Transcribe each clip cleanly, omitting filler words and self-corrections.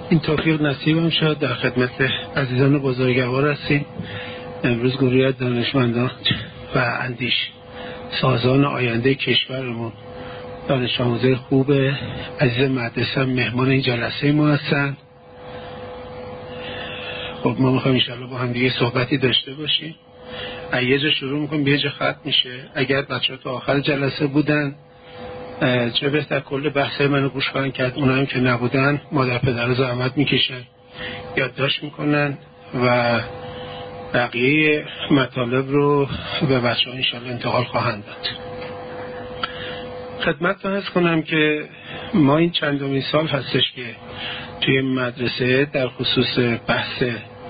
این توفیق نصیبم شد در خدمت عزیزان بزرگوار هستیم. امروز گروه دانشمندان و اندیش سازان آینده کشورمون، دانش آموزای خوب عزیز مدرسه مهمان این جلسه ما هستن. خب ما میخوایم انشاءالله با هم دیگه صحبتی داشته باشیم. یه جا شروع میکنیم به یه جا ختم میشه. اگر بچه ها تا آخر جلسه بودن چه بهتر کل بحث منو گوش خواهند کرد. اونا هم که نبودن مادر پدر زحمت میکشن، یادداشت میکنن و بقیه مطالب رو به بچه ها انشاءالله انتقال خواهند داد. خدمتتون عرض کنم که ما این چندمین سال هستش که توی مدرسه در خصوص بحث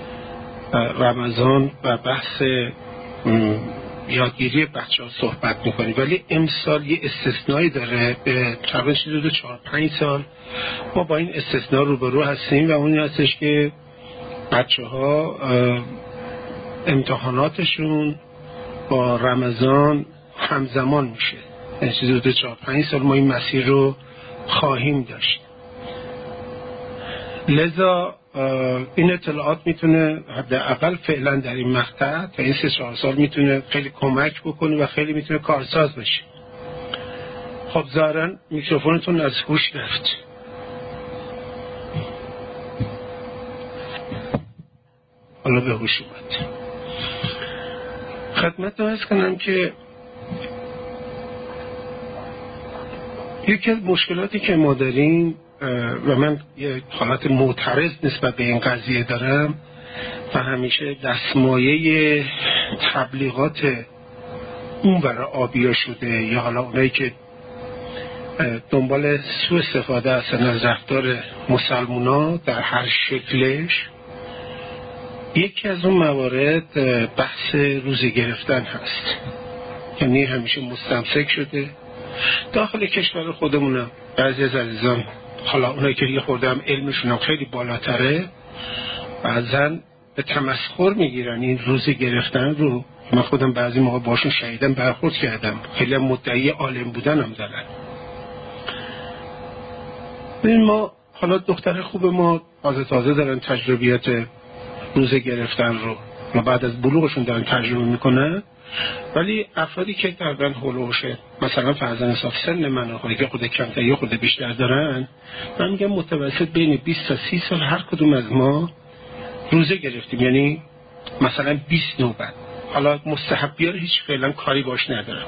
رمضان و بحث یادگیری بچه ها صحبت میکنیم، ولی امسال یه استثنایی داره. به تقریبا حدود 4-5 سال ما با این استثناء روبرو هستیم و اون هستش که بچه ها امتحاناتشون با رمضان همزمان میشه. یعنی حدود 4-5 سال ما این مسیر رو خواهیم داشت. لذا این اطلاعات میتونه حداقل فعلا در این مقطع تا این 3-4 سال میتونه خیلی کمک بکنه و خیلی میتونه کارساز بشه. خب ظاهرا میکروفونتون از هوش رفت. حالا به هوش اومد. خدمت عرض کنم که یکی از مشکلاتی که ما داریم و من یه حالت معترض نسبت به این قضیه دارم و همیشه دستمایه تبلیغات اون برای آبیا شده یا حالا اونایی که دنبال سوء استفاده هستن از رفتار مسلمونا در هر شکلش، یکی از اون موارد بحث روزه گرفتن هست. یعنی همیشه مستمسک شده داخل کشور خودمونم. بعضی از عزیزان حالا اونایی که دیگه خوردم علمشون هم خیلی بالاتره بعضن به تمسخر میگیرن این روزه گرفتن رو. من خودم بعضی موقع باشون شهیدم برخورد کردم، خیلی هم مدعی عالم بودن هم دارن. ببین ما حالا دختر خوب ما تازه دارن تجربیات روزه گرفتن رو ما بعد از بلوغشون دارن تجربه میکنن، ولی افرادی که دارن هولوشه مثلا فرزن حساب سن من خودی که خود کمتر یا خود بیشتر دارن، من میگم متوسط بین 20 تا 30 سال هر کدوم از ما روزه گرفتیم. یعنی مثلا 20 نوبت. حالا مستحبیار هیچ فعلا کاری باش ندارم.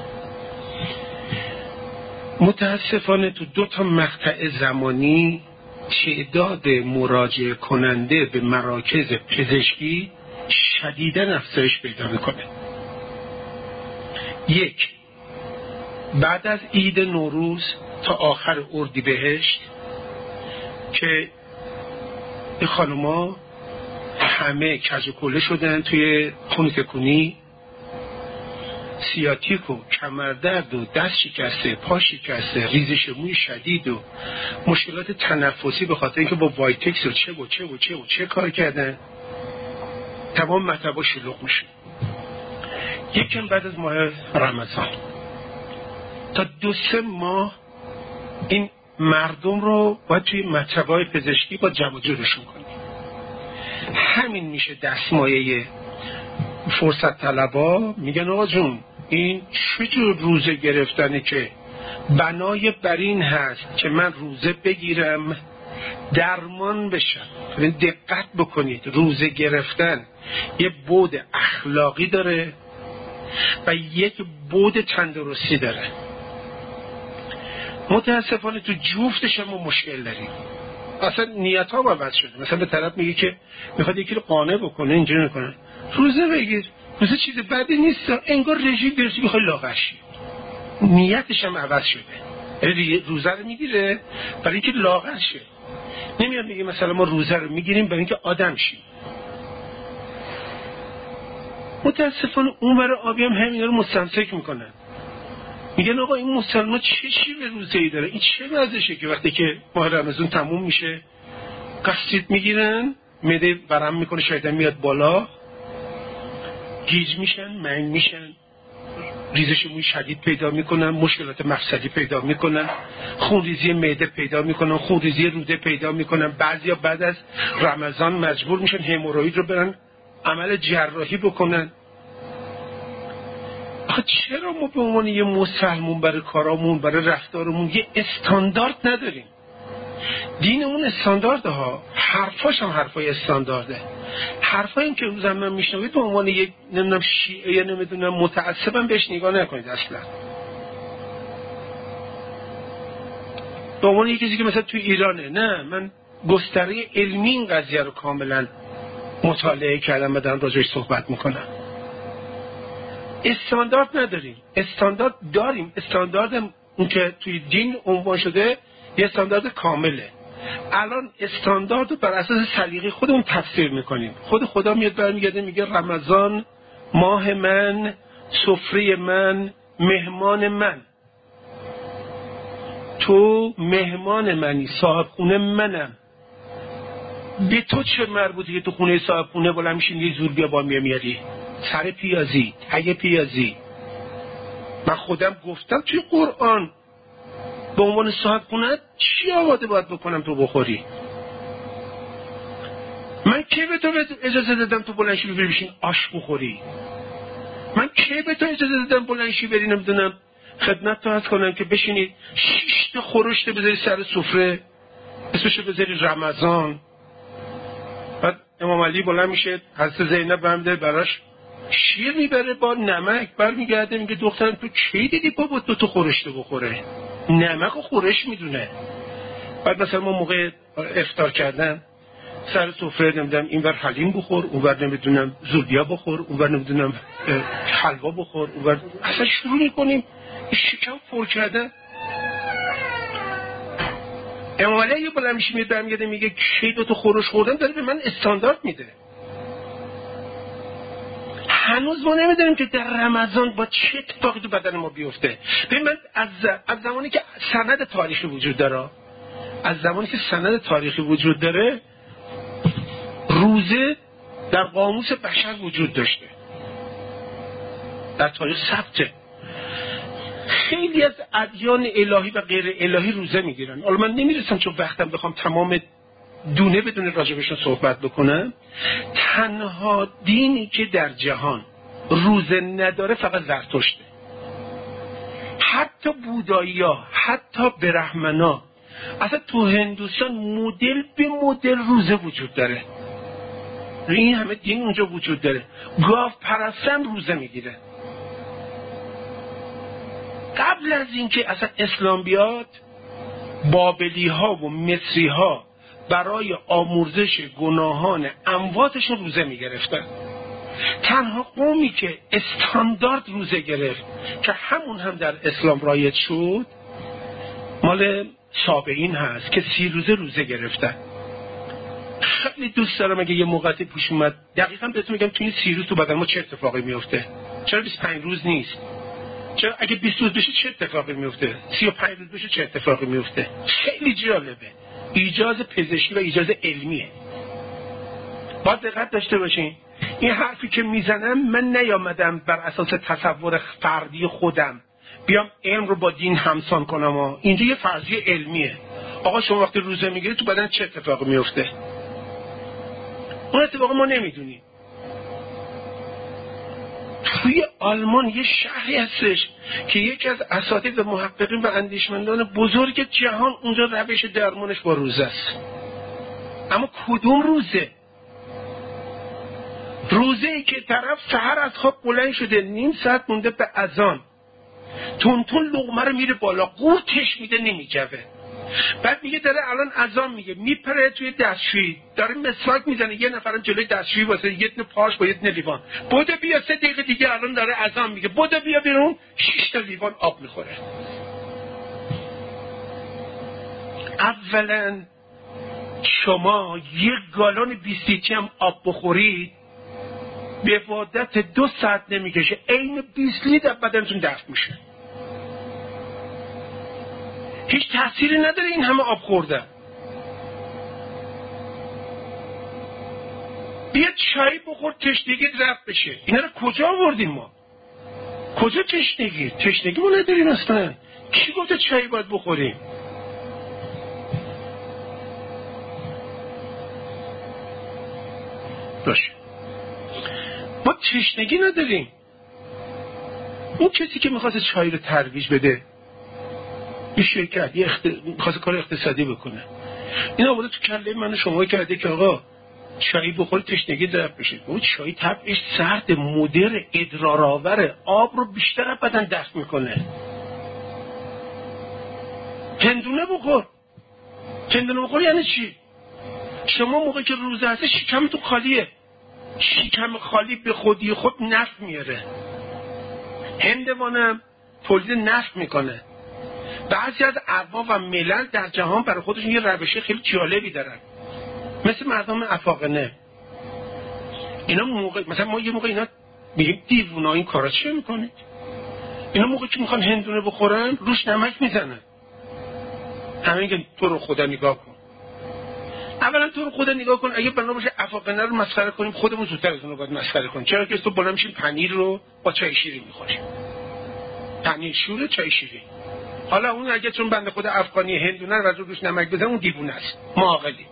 متاسفانه تو 2 تا مقطع زمانی تعداد مراجعه کننده به مراکز پزشکی شدیداً افزایش پیدا میکنه. 1 بعد از عید نوروز تا آخر اردیبهشت که این خانوما همه کج و کوله شدن توی خون تکونی، سیاتیک و کمردرد و دست شکسته، پا شکسته، ریزش موی شدید و مشکلات تنفسی به خاطر اینکه با وایتکس و چه کار کردن، تمام مطبا شلوغ میشه. یکم بعد از ماه رمضان تا 2-3 ماه این مردم رو باید توی مطبای پزشکی با جمع جورشون کنیم. همین میشه دستمایه فرصت طلبا. میگن آقا جون این چجور روزه گرفتنه که بنای بر این هست که من روزه بگیرم درمان بشم. دقت بکنید، روزه گرفتن یه بعد اخلاقی داره و یک بعد تندرستی داره. متاسفانه تو جفتش ما مشکل داریم. اصلا نیت ها عوض شده. مثلا به طرف میگه که میخواد یکی رو قانع بکنه، اینجوری میکنه روزه بگیر، روزه چیز بدی نیست، انگار رژیم درستی میخواد لاغر شی. نیتش هم عوض شده. یعنی روزه رو میگیره برای اینکه لاغر شه. نمیاد میگه مثلا ما روزه رو میگیریم برای اینکه آدم شیم. متاسفانه اون برای آبی هم همینا رو مستمسک میکنن. میگن آقا این مسلمان چه شیوه روزه‌ای داره، این چه وضعشه که وقتی که ماه رمضان تموم میشه قصید میگیرن، معده ورم میکنه، شاید میاد بالا، گیج میشن، منگ میشن، ریزش موی شدید پیدا میکنن، مشکلات مفصلی پیدا میکنن، خونریزی معده پیدا میکنن، خونریزی روده پیدا میکنن. بعضیا بعد از رمضان مجبور میشن هموروئید رو برن عمل جراحی بکنن. آخه چرا ما به عنوان یه مسلمون برای کارامون، برای رفتارمون یه استاندارد نداریم؟ دینمون استاندارده ها، حرفاش هم حرفای استاندارده. حرفایی که روزم من میشنوید به عنوان یک نمیدونم شیعه یا نمیدونم متعصبم بهش نگاه نکنید اصلا. به عنوان یک کسی که مثلا توی ایرانه، نه، من گستره علمی این قضیه رو کاملا مطالعه کردم و دارم راجعش صحبت میکنم. استاندارد نداریم، استاندارد داریم. استاندارد اون که توی دین عنوان شده یه استاندارد کامله. الان استاندارد رو بر اساس سلیقه خودمون تفسیر میکنیم. خود خدا میاد برمیگرده میگه رمضان ماه من، سفره من، مهمان من. تو مهمان منی، صاحب خونه منم. به تو چه مربوطه که تو خونه صاحب خونه بلند میشین یه زور بیا با میاری؟ سر پیازی، تگ پیازی. من خودم گفتم توی قرآن به عنوان صاحب خونه چی آماده باید بکنم تو بخوری؟ من کی به تو اجازه دادم تو بلند شی بری بشین آش بخوری؟ من کی به تو اجازه دادم بلند شی بری نمیدونم خدمت تو هست کنم که بشینی 6 تا خورشت بذاری سر سفره، اسمشو بذاری رمضان؟ بعد امام علی بلند میشه، حضرت زینب برمی‌داره براش شیر میبره با نمک، برمیگرده میگه دخترم تو کی دیدی بابا تو خورشت بخوره؟ نمک و خورش میدونه. بعد مثلا ما موقع افطار کردن سر سفره نمیدونم اینور حلیم بخور، اونور نمیدونم زولبیا بخور، اونور نمیدونم حلوا بخور، اونور اصلا شروع میکنیم شکم پر کردن. امام علی بالا میشه میاد برمیگرده میگه کی تو خورش خوردن، داره به من استاندارد میده. هنوز ما نمیدونیم که در رمضان با چه اتفاقی تو بدن ما بیفته. ببین من از زمانی که سند تاریخی وجود داره، وجود داره، روزه در قاموس بشر وجود داشته، در تاریخ ثبته. خیلی از ادیان الهی و غیر الهی روزه میگیرن. حالا من نمیرسم چون وقتم بخوام تمام دونه بدون راجبشون صحبت بکنم. تنها دینی که در جهان روزه نداره فقط زرتشته. حتی بودایی‌ها، حتی برهمنا، اصلا تو هندوستان مدل به مدل روزه وجود داره. این همه دین اونجا وجود داره. گاو پرستن روزه میگیره. قبل از اینکه اصلا اسلام بیاد، بابلی ها و مصری ها برای آمرزش گناهان امواتشون روزه می گرفتن. تنها قومی که استاندارد روزه گرفت که همون هم در اسلام رایج شد مال سابعین هست که 30 روزه روزه گرفتن. خیلی دوست دارم اگه یه موقعی پیش اومد دقیقاً بهتون میگم توی این 30 روز تو بدن ما چه اتفاقی میفته. چرا 25 روز نیست؟ چرا اگه 20 روز بشه چه اتفاقی میفته؟ 35 روز بشه چه اتفاقی میفته؟ خیلی جالبه. ایجاز پزشکی و ایجاز علمیه. باید دقت داشته باشین. این حرفی که میزنم من نیامدم بر اساس تصور فردی خودم بیام علم رو با دین همسان کنم. اینجا یه فرضیه علمیه. آقا شما وقتی روزه میگیری تو بدن چه اتفاقی میفته؟ اون اتفاق ما نمیدونیم. توی آلمان یه شهری هستش که یکی از اساتید و محققین و اندیشمندان بزرگ جهان اونجا روش درمانش با روزه است. اما کدوم روزه؟ روزه‌ای که طرف سحر از خواب بلند شده، نیم ساعت مونده به اذان، تون لقمه رو میره بالا، قورتش میده نمیجوه. بعد میگه داره الان اذان میگه، میپره توی دستشویی، داره مسواک میزنه، یه نفرم جلوی دستشویی واسه یه دونه پاش با یه دونه لیوان، بوده بیا 3 دقیقه دیگه الان داره اذان میگه، بوده بیا بیرون 6 تا لیوان آب میخوره. اولا شما 1 گالون 20 لیتری هم آب بخورید به مدت 2 ساعت نمیکشه، عین 20 لیتر بدنتون دفع میشه. هیچ تأثیری نداره این همه آب خوردن. بیا چای بخور تشنگیت رفت بشه. اینا رو کجا آوردیم ما؟ کجا تشنگی ما نداریم اصلا. کی گفته چای باید بخوریم؟ باشه، ما تشنگی نداریم. اون کسی که میخواست چای رو ترویج بده، یه شرکت میخواست کار اقتصادی بکنه، این آورده تو کله من و شما کرده که آقا چای بخوری تشنگی درد بشه. اون چای طبعش سرد، مدر، ادرارآور، آب رو بیشتر از بدن دفع میکنه. هندونه بخور یعنی چی؟ شما موقعی که روزه هست شکمتون خالیه، شکم خالی به خودی خود نفع میاره. هندوانم تولید نفع میکنه. بعضی از اقوام و ملل در جهان برای خودشون یه روش خیلی جالبی دارن، مثل مردم افاقنه. اینا موقع مثلا ما یه موقع اینا میگیم دیوونا این کارا چه میکنید؟ اینا موقعی که میخوان هندونه بخورن روش نمک میزنن. همین که تو رو خدا نگاه کن. اولا تو رو خدا نگاه کن، اگه بنا باشه افاقنه رو مسخره کنیم خودمون زودتر از اون رو باید مسخره کنیم. چرا که تو بالا میشیم پنیر رو با چای شیرین میخوریم. پنیر شور چای شیرین. حالا اون اگه چون بنده خود افغانی هندونه رو روش نمک بزنه اون دیوونه است، ما عاقلی.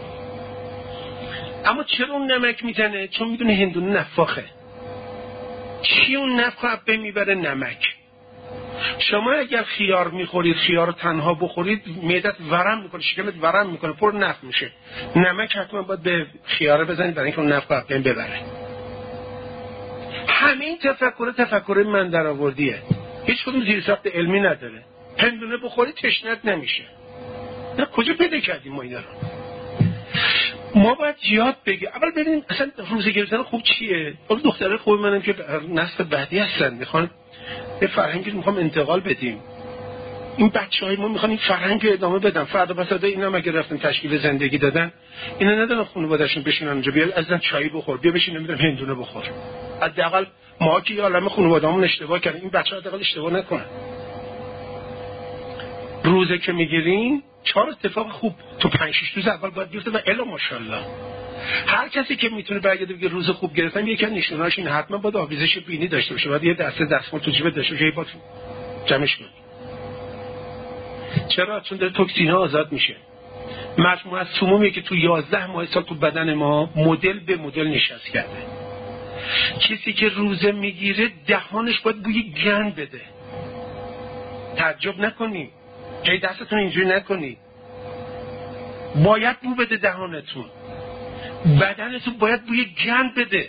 اما چرا اون نمک میزنه؟ چون میدونه هندونه نفاخه. چی اون نفخ به میبره؟ نمک. شما اگر خیار میخورید، خیار رو تنها بخورید معدت ورم میکنه، شکمت ورم میکنه، پر نفخ میشه. نمک حتما باید به خیار بزنید برای اینکه اون نفخ به ببره. همین تفکر من در آوردیه، هیچ کدوم زیرساخت علمی نداره. هندونه بخوری تشنت نمیشه. نه کجا پیدا کردیم ما اینا رو؟ ما باید یاد بگیم. اول ببینیم اصلا روزه گرفتن خوب چیه. اون دختره خوب منم که نسل بعدی هستن، میخوان به فرهنگی میخوام انتقال بدیم. این بچهای ما میخوان این فرهنگ ادامه بدن. فردا پس‌فردا اینا مگه رفتن تشکیل زندگی دادن، اینا ندارن خانواده‌شون بشینن اونجا بیا ازن چای بخور، بیا بشین نمیدونم هندونه بخور. حداقل ما که یه عالمه خانواده‌مون اشتباه کردن، این بچه‌ها حداقل اشتباه نکنن. روزه که میگیرین 4 اتفاق خوب تو 5-6 روز اول باید بیفته و الا ماشاءالله. هر کسی که میتونه برگرده بگه روز خوب گرفتن، یکی از نشونهاش این حتما باید آویزش بینی داشته باشه، باید یه دستمال تو جیبت داشته باشه، باید جمعش کنی. چرا؟ چون داره توکسین‌ها آزاد میشه. مجموعه از سمومی که تو 11 ماه سال تو بدن ما مدل به مدل نشست کرده. کسی که روزه میگیره دهانش باید بوی گند بده. تعجب نکنی، جای دستتون اینجوری نکنی، باید بو بده دهانتون، بدنتون باید بوی گند بده.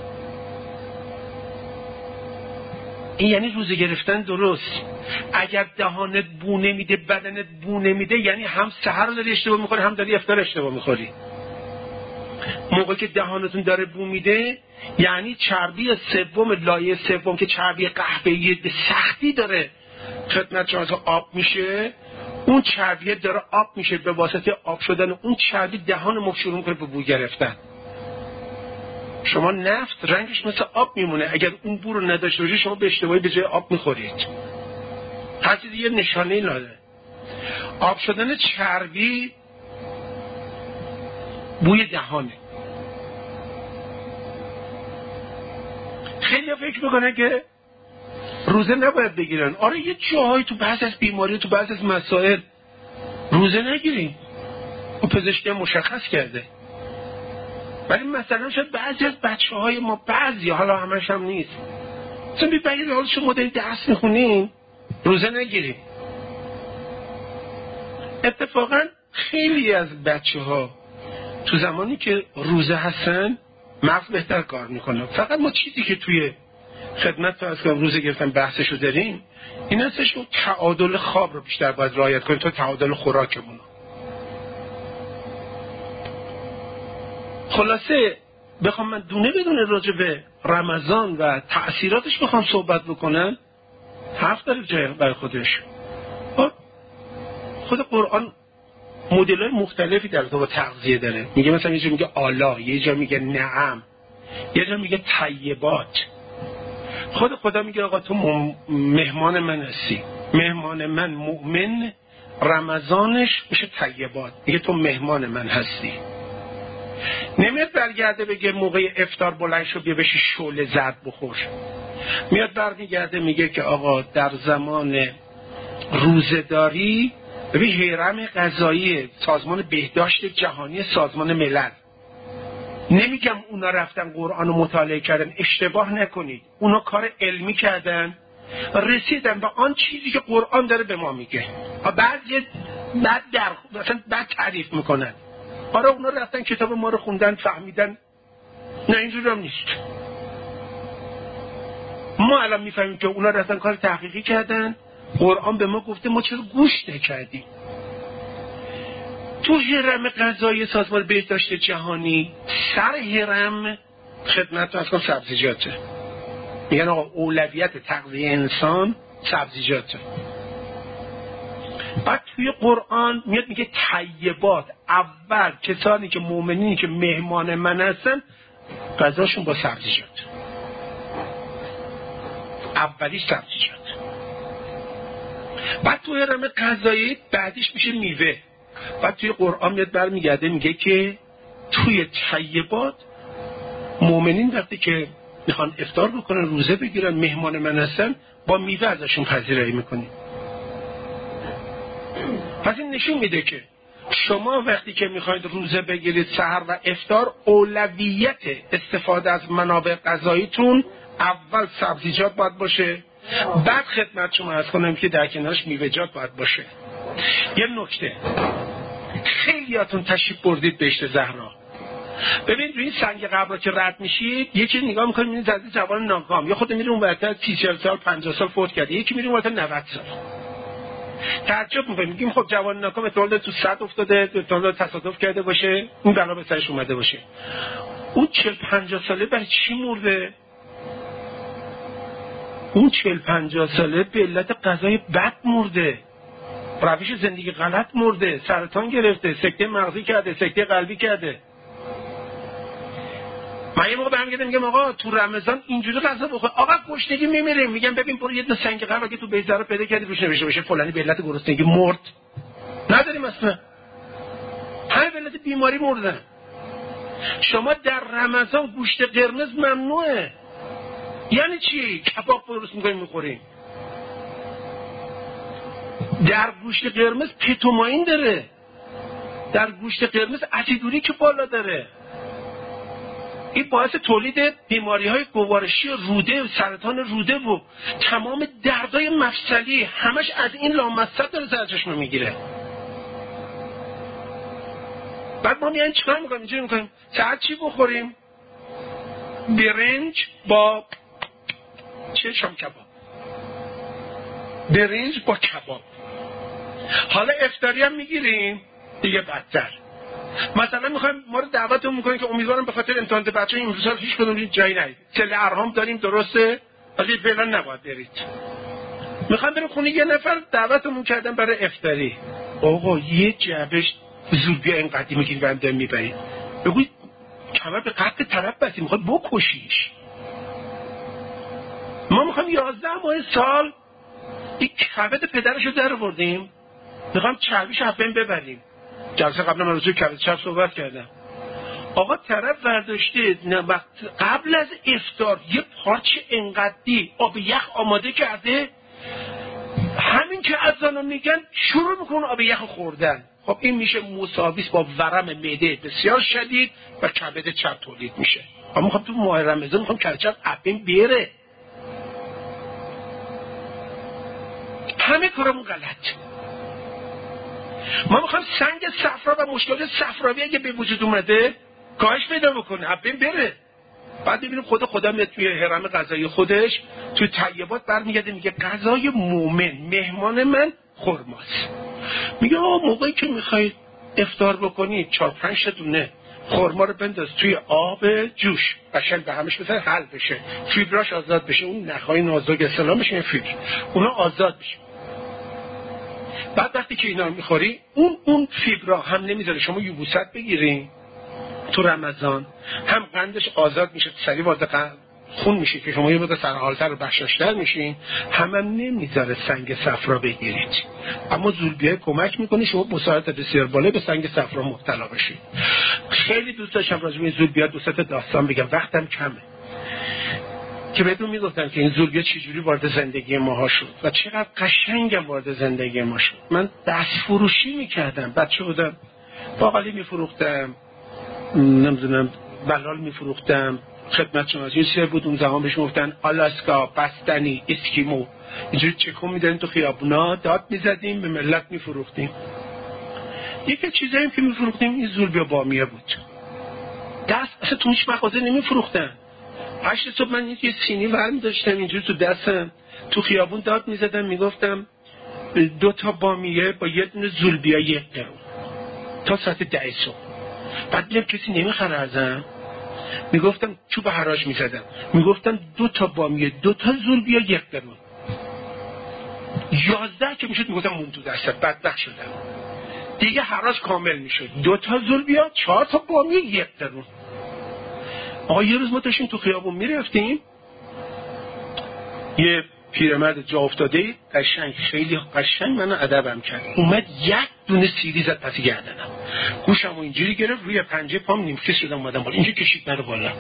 این یعنی روزه گرفتن درست. اگر دهانت بو نمیده، بدنت بو نمیده، یعنی هم سحر رو داری اشتباه میخوری هم داری افطار اشتباه میخوری. موقعی که دهانتون داره بو میده یعنی چربی سوم، لایه سوم که چربی قهوه‌ای به سختی داره خدمت شما آب میشه، اون چربی داره آب میشه، به واسطه آب شدن اون چربی دهان ما شروع میکنه به بو گرفتن. شما نفت رنگش مثل آب میمونه، اگر اون بو رو نداشته باشید شما به اشتباهی به جای آب میخورید. هر چیزی یه نشانه داره. آب شدن چربی بوی دهانه. خیلی فکر میکنه که روزه نباید بگیرن. آره یه جاهای تو بعض از بیماری، تو بعض از مسائل روزه نگیریم، اون پزشکی مشخص کرده. ولی مثلا شاید بعضی از بچه‌های ما، بعضی، حالا همش هم نیست، مثلا بگید حالا شما دارید درس میخونین روزه نگیریم. اتفاقا خیلی از بچه‌ها تو زمانی که روزه هستن مغز بهتر کار میکنه. فقط ما چیزی که توی خدمت تا از که روزه گرفتن بحثشو داریم این هستش که تعادل خواب رو بیشتر باید رعایت کنیم تا تعادل خوراکمون. خلاصه بخوام من دونه بدونه راجع به رمضان و تأثیراتش بخوام صحبت بکنم، حرف داره جای برای خودش. خود قرآن مدل‌های مختلفی در تو با تغذیه داره. میگه مثلا یه جا میگه آلا، یه جا میگه نعم، یه جا میگه طیبات. خود خدا میگه آقا تو مهمان من هستی. مهمان من مؤمن رمضانش میشه طیبات. میگه تو مهمان من هستی. نمیاد برگرده بگه موقع افطار بلند شو بیا بشی شعله زرد بخور. میاد برمیگرده میگه که آقا در زمان روزه‌داری ببین هرم غذایی سازمان بهداشت جهانی سازمان ملل، نمیگم اونا رفتن قرآن رو مطالعه کردن، اشتباه نکنید، اونا کار علمی کردن رسیدن به آن چیزی که قرآن داره به ما میگه. بعضی بد تعریف میکنن. آره اونا رفتن کتاب ما رو خوندن فهمیدن. نه اینجوری هم نیست. ما الان میفهمیم که اونا رفتن کار تحقیقی کردن، قرآن به ما گفته، ما چرا گوش نکردیم؟ تو هرم غذایی سازمان بهداشت جهانی سر هرم خدمت از کنم سبزیجاته. میگن آقا اولویت تغذیه انسان سبزیجاته. بعد توی قرآن میاد میگه طیبات، اول کسانی که مؤمنینی که مهمان من هستن غذاشون با سبزیجات، اولیش سبزیجات. بعد توی هرم غذایی بعدیش میشه میوه. بعد توی قرآن میاد برمیگرده میگه که توی طیبات مؤمنین وقتی که میخوان افطار بکنن روزه بگیرن مهمان من هستن با میوه ازشون پذیرایی میکنیم. پس این نشون میده که شما وقتی که میخواید روزه بگیرید سحر و افطار اولویت استفاده از منابع غذاییتون اول سبزیجات باید باشه، بعد خدمت شما عرض کنم که در کنارش میوه‌جات باید باشه. یه نکته خیلیاتون تشریف بردید بهشت زهرا. ببین روی سنگ قبر که رد میشید یکی نگاه میکنید میبینید زده جوان ناکام، یا خود میره اون ورتر 30 سال 50 سال فوت کرده، یکی میره اون ورتر 90 سال. تعجب میکنیم میگیم خب جوان ناکام احتمال تو صد افتاده، احتمال تصادف کرده باشه، اون بلا به سرش اومده باشه. اون 40 50 ساله برای چی مرده؟ اون 40 50 ساله به علت غذای بد مرده، روش زندگی غلط مرده، سرطان گرفته، سکته مغزی کرده، سکته قلبی کرده. من یه موقع برمیگردم میگم آقا تو رمضان اینجوری غذا بخور، آقا گشنگی میمیریم. میگم ببین برو یه سنگ قبر که تو بیزاره پیدا کردی روش نوشته باشه فلانی به علت گرسنگی مرد. نداریم اصلا. همه به علت بیماری مردن. شما در رمضان گوشت قرمز ممنوعه. یعنی چی؟ کباب درست میکنیم میخوریم. در گوشت قرمز پتوماین داره، در گوشت قرمز اسیدوریک که بالا داره. این باعث تولید بیماری‌های گوارشی و روده و سرطان روده و تمام دردهای مفصلی همش از این لامصب داره سرچشمه میگیره. بعد ما میایم چیکار میکنیم؟ اینجوری میکنیم ساعت چی بخوریم؟ برنج با چه شام کباب، برنج با کباب. حالا افطاری هم میگیریم دیگه بدتر. مثلا میخوایم ما رو دعوتمون میکنیم که امیدوارم به خاطر امتحانات بچه این امروز هیچ کدوم جایی نرید، سل ارهام داریم درسته ولی فعلا نباید برید. میخوام بریم خونه یه نفر دعوتمون کردن برای افطاری، آقا یه جعبش زولبیا این قدیمی که بنده میبرید، بگوید کمر به قد طرف بسید میخواد بکشیش. ما میخوام 11 ماه سال این کبد پدرشو در آوردیم، میخوام چربیش حبین ببریم. جلسه قبل من روزی کبد چرب صحبت کردم. آقا طرف برداشته قبل از افطار یه پارچه انقدی آب یخ آماده کرده، همین که اذانو میگن شروع میکنه آب یخ خوردن. خب این میشه مساویس با ورم معده بسیار شدید و کبد چرب تولید میشه. ما میخوام تو ماه رمضان میخوام کبد چرب حبین بره. همه کارمون غلط. ما میخوایم سنگ صفرا و مشکلات صفراوی اگه به وجود اومده کاهش پیدا بکنه، حبین بره. بعد ببینیم خدا میاد توی هرم غذایی خودش توی طیبات برمیگرده میگه غذای مومن مهمان من خرماست. میگه موقعی که میخواید افطار بکنید 4-5 دونه خرما رو بنداز توی آب جوش، قشنگ به همش بزن حل بشه، فیبراش آزاد بشه، اون نخای نازک اسلامش این فیبر اونا آزاد بشه. بعد وقتی که اینا رو میخوری اون فیبرا هم نمیذاره شما یبوست بگیرین تو رمضان، هم قندش آزاد میشه، سریع وارد خون میشه که شما یه مقدار سرحالتر و بشاشتر میشین، هم نمیذاره سنگ صفرا بگیرید. اما زولبیای کمک میکنه شما بصارت بسیار بالا به سنگ صفرا مبتلا بشید. خیلی دوست داشتم راجع به این زولبیا دو سه تا داستان بگم، وقتم کمه. که بهتون میگفتم که این زولبیا چجوری وارد زندگی ماها شد و چقدر قشنگم وارد زندگی ما شد. من دست فروشی میکردم، بچه بودم، باقالی میفروختم، نمیدونم بلال میفروختم، خدمت شما این چیزی بود اون زمان بهش گفتن آلاسکا، بستنی، اسکیمو، اینجوری چکون میدادیم تو خیابونا، داد میزدیم به ملت میفروختیم. یکی چیزایی که میفروختیم این زولبیا بامیه بود. دست اصلا تو هیچ مغازه نمیفروختن. 8 صبح من یه سینی ورمی داشتم اینجوری تو دستم، تو خیابون داد میزدم میگفتم 2 تا بامیه با یه دونه زولبیا 1 قرون تا ساعت 10 صبح. بعد دیدم کسی نمیخره ازم، میگفتم چوب حراج میزدم، میگفتم 2 تا بامیه 2 تا زولبیا 1 قرون. 11 که میشد میگفتم مون تو دستت، بدبخت شدم دیگه. حراج کامل میشد 2 تا زولبیا 4 تا بامیه 1 قرون. آقا یه روز ما داشتیم تو خیابون میرفتیم، یه پیرمرد جا افتاده قشنگ، خیلی قشنگ منو ادبم کرد، اومد 1 دونه سیلی زد پس گردنم، گوشمو اینجوری گرفت، روی پنجه پام نیمکت شدم اومدم بالا، اینجوری کشید منو بالا.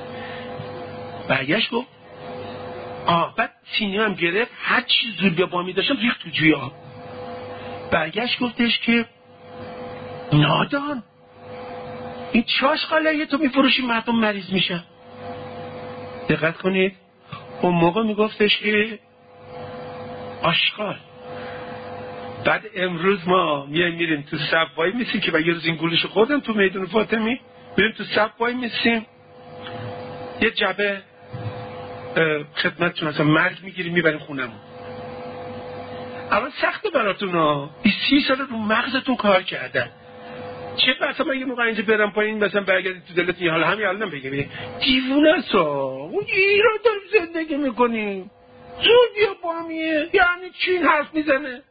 برگشت گفت بعد سینی هم گرفت، هر چی زولبیا بامی داشتم ریخت تو جوی آب. برگشت گفتش که نادان این چاشقاله تو میفروشی مردم مریض میشن. دقت کنید اون موقع میگفتش که آشغال. بعد امروز ما میریم تو صف وای میسیم که یه روز این گولشو خوردم تو میدون فاطمی، میریم تو صف وای میسیم، یه جبه خدمتتون مثلا مرگ میگیریم میبریم خونمون. اول سخته براتون ها، 20 سال رو مغزتون کار کردن. چه مثلا من یه موقع اینجا برم پایین مثلا برگردید تو دلتون یه حال همین الانم بگم دیوونه است، اون ایران داریم زندگی میکنیم، زولبیا بامیه یعنی چی این حرف میزنه؟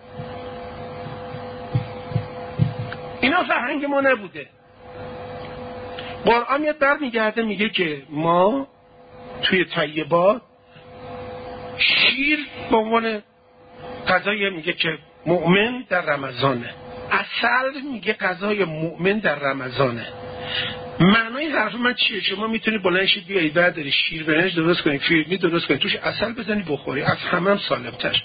اینا فرهنگ ما نبوده. قرآن یه برمیگرده میگه که ما توی طیبات شیر به عنوان غذای میگه که مؤمن در رمضانه، عسل میگه غذای مؤمن در رمضانه. معنای حرف من چیه؟ شما میتونید بلند شید بیایید برداری شیر برنج درست کنید، فیرنی درست کنید، توش عسل بزنید بخوری، از همه هم سالم‌تر.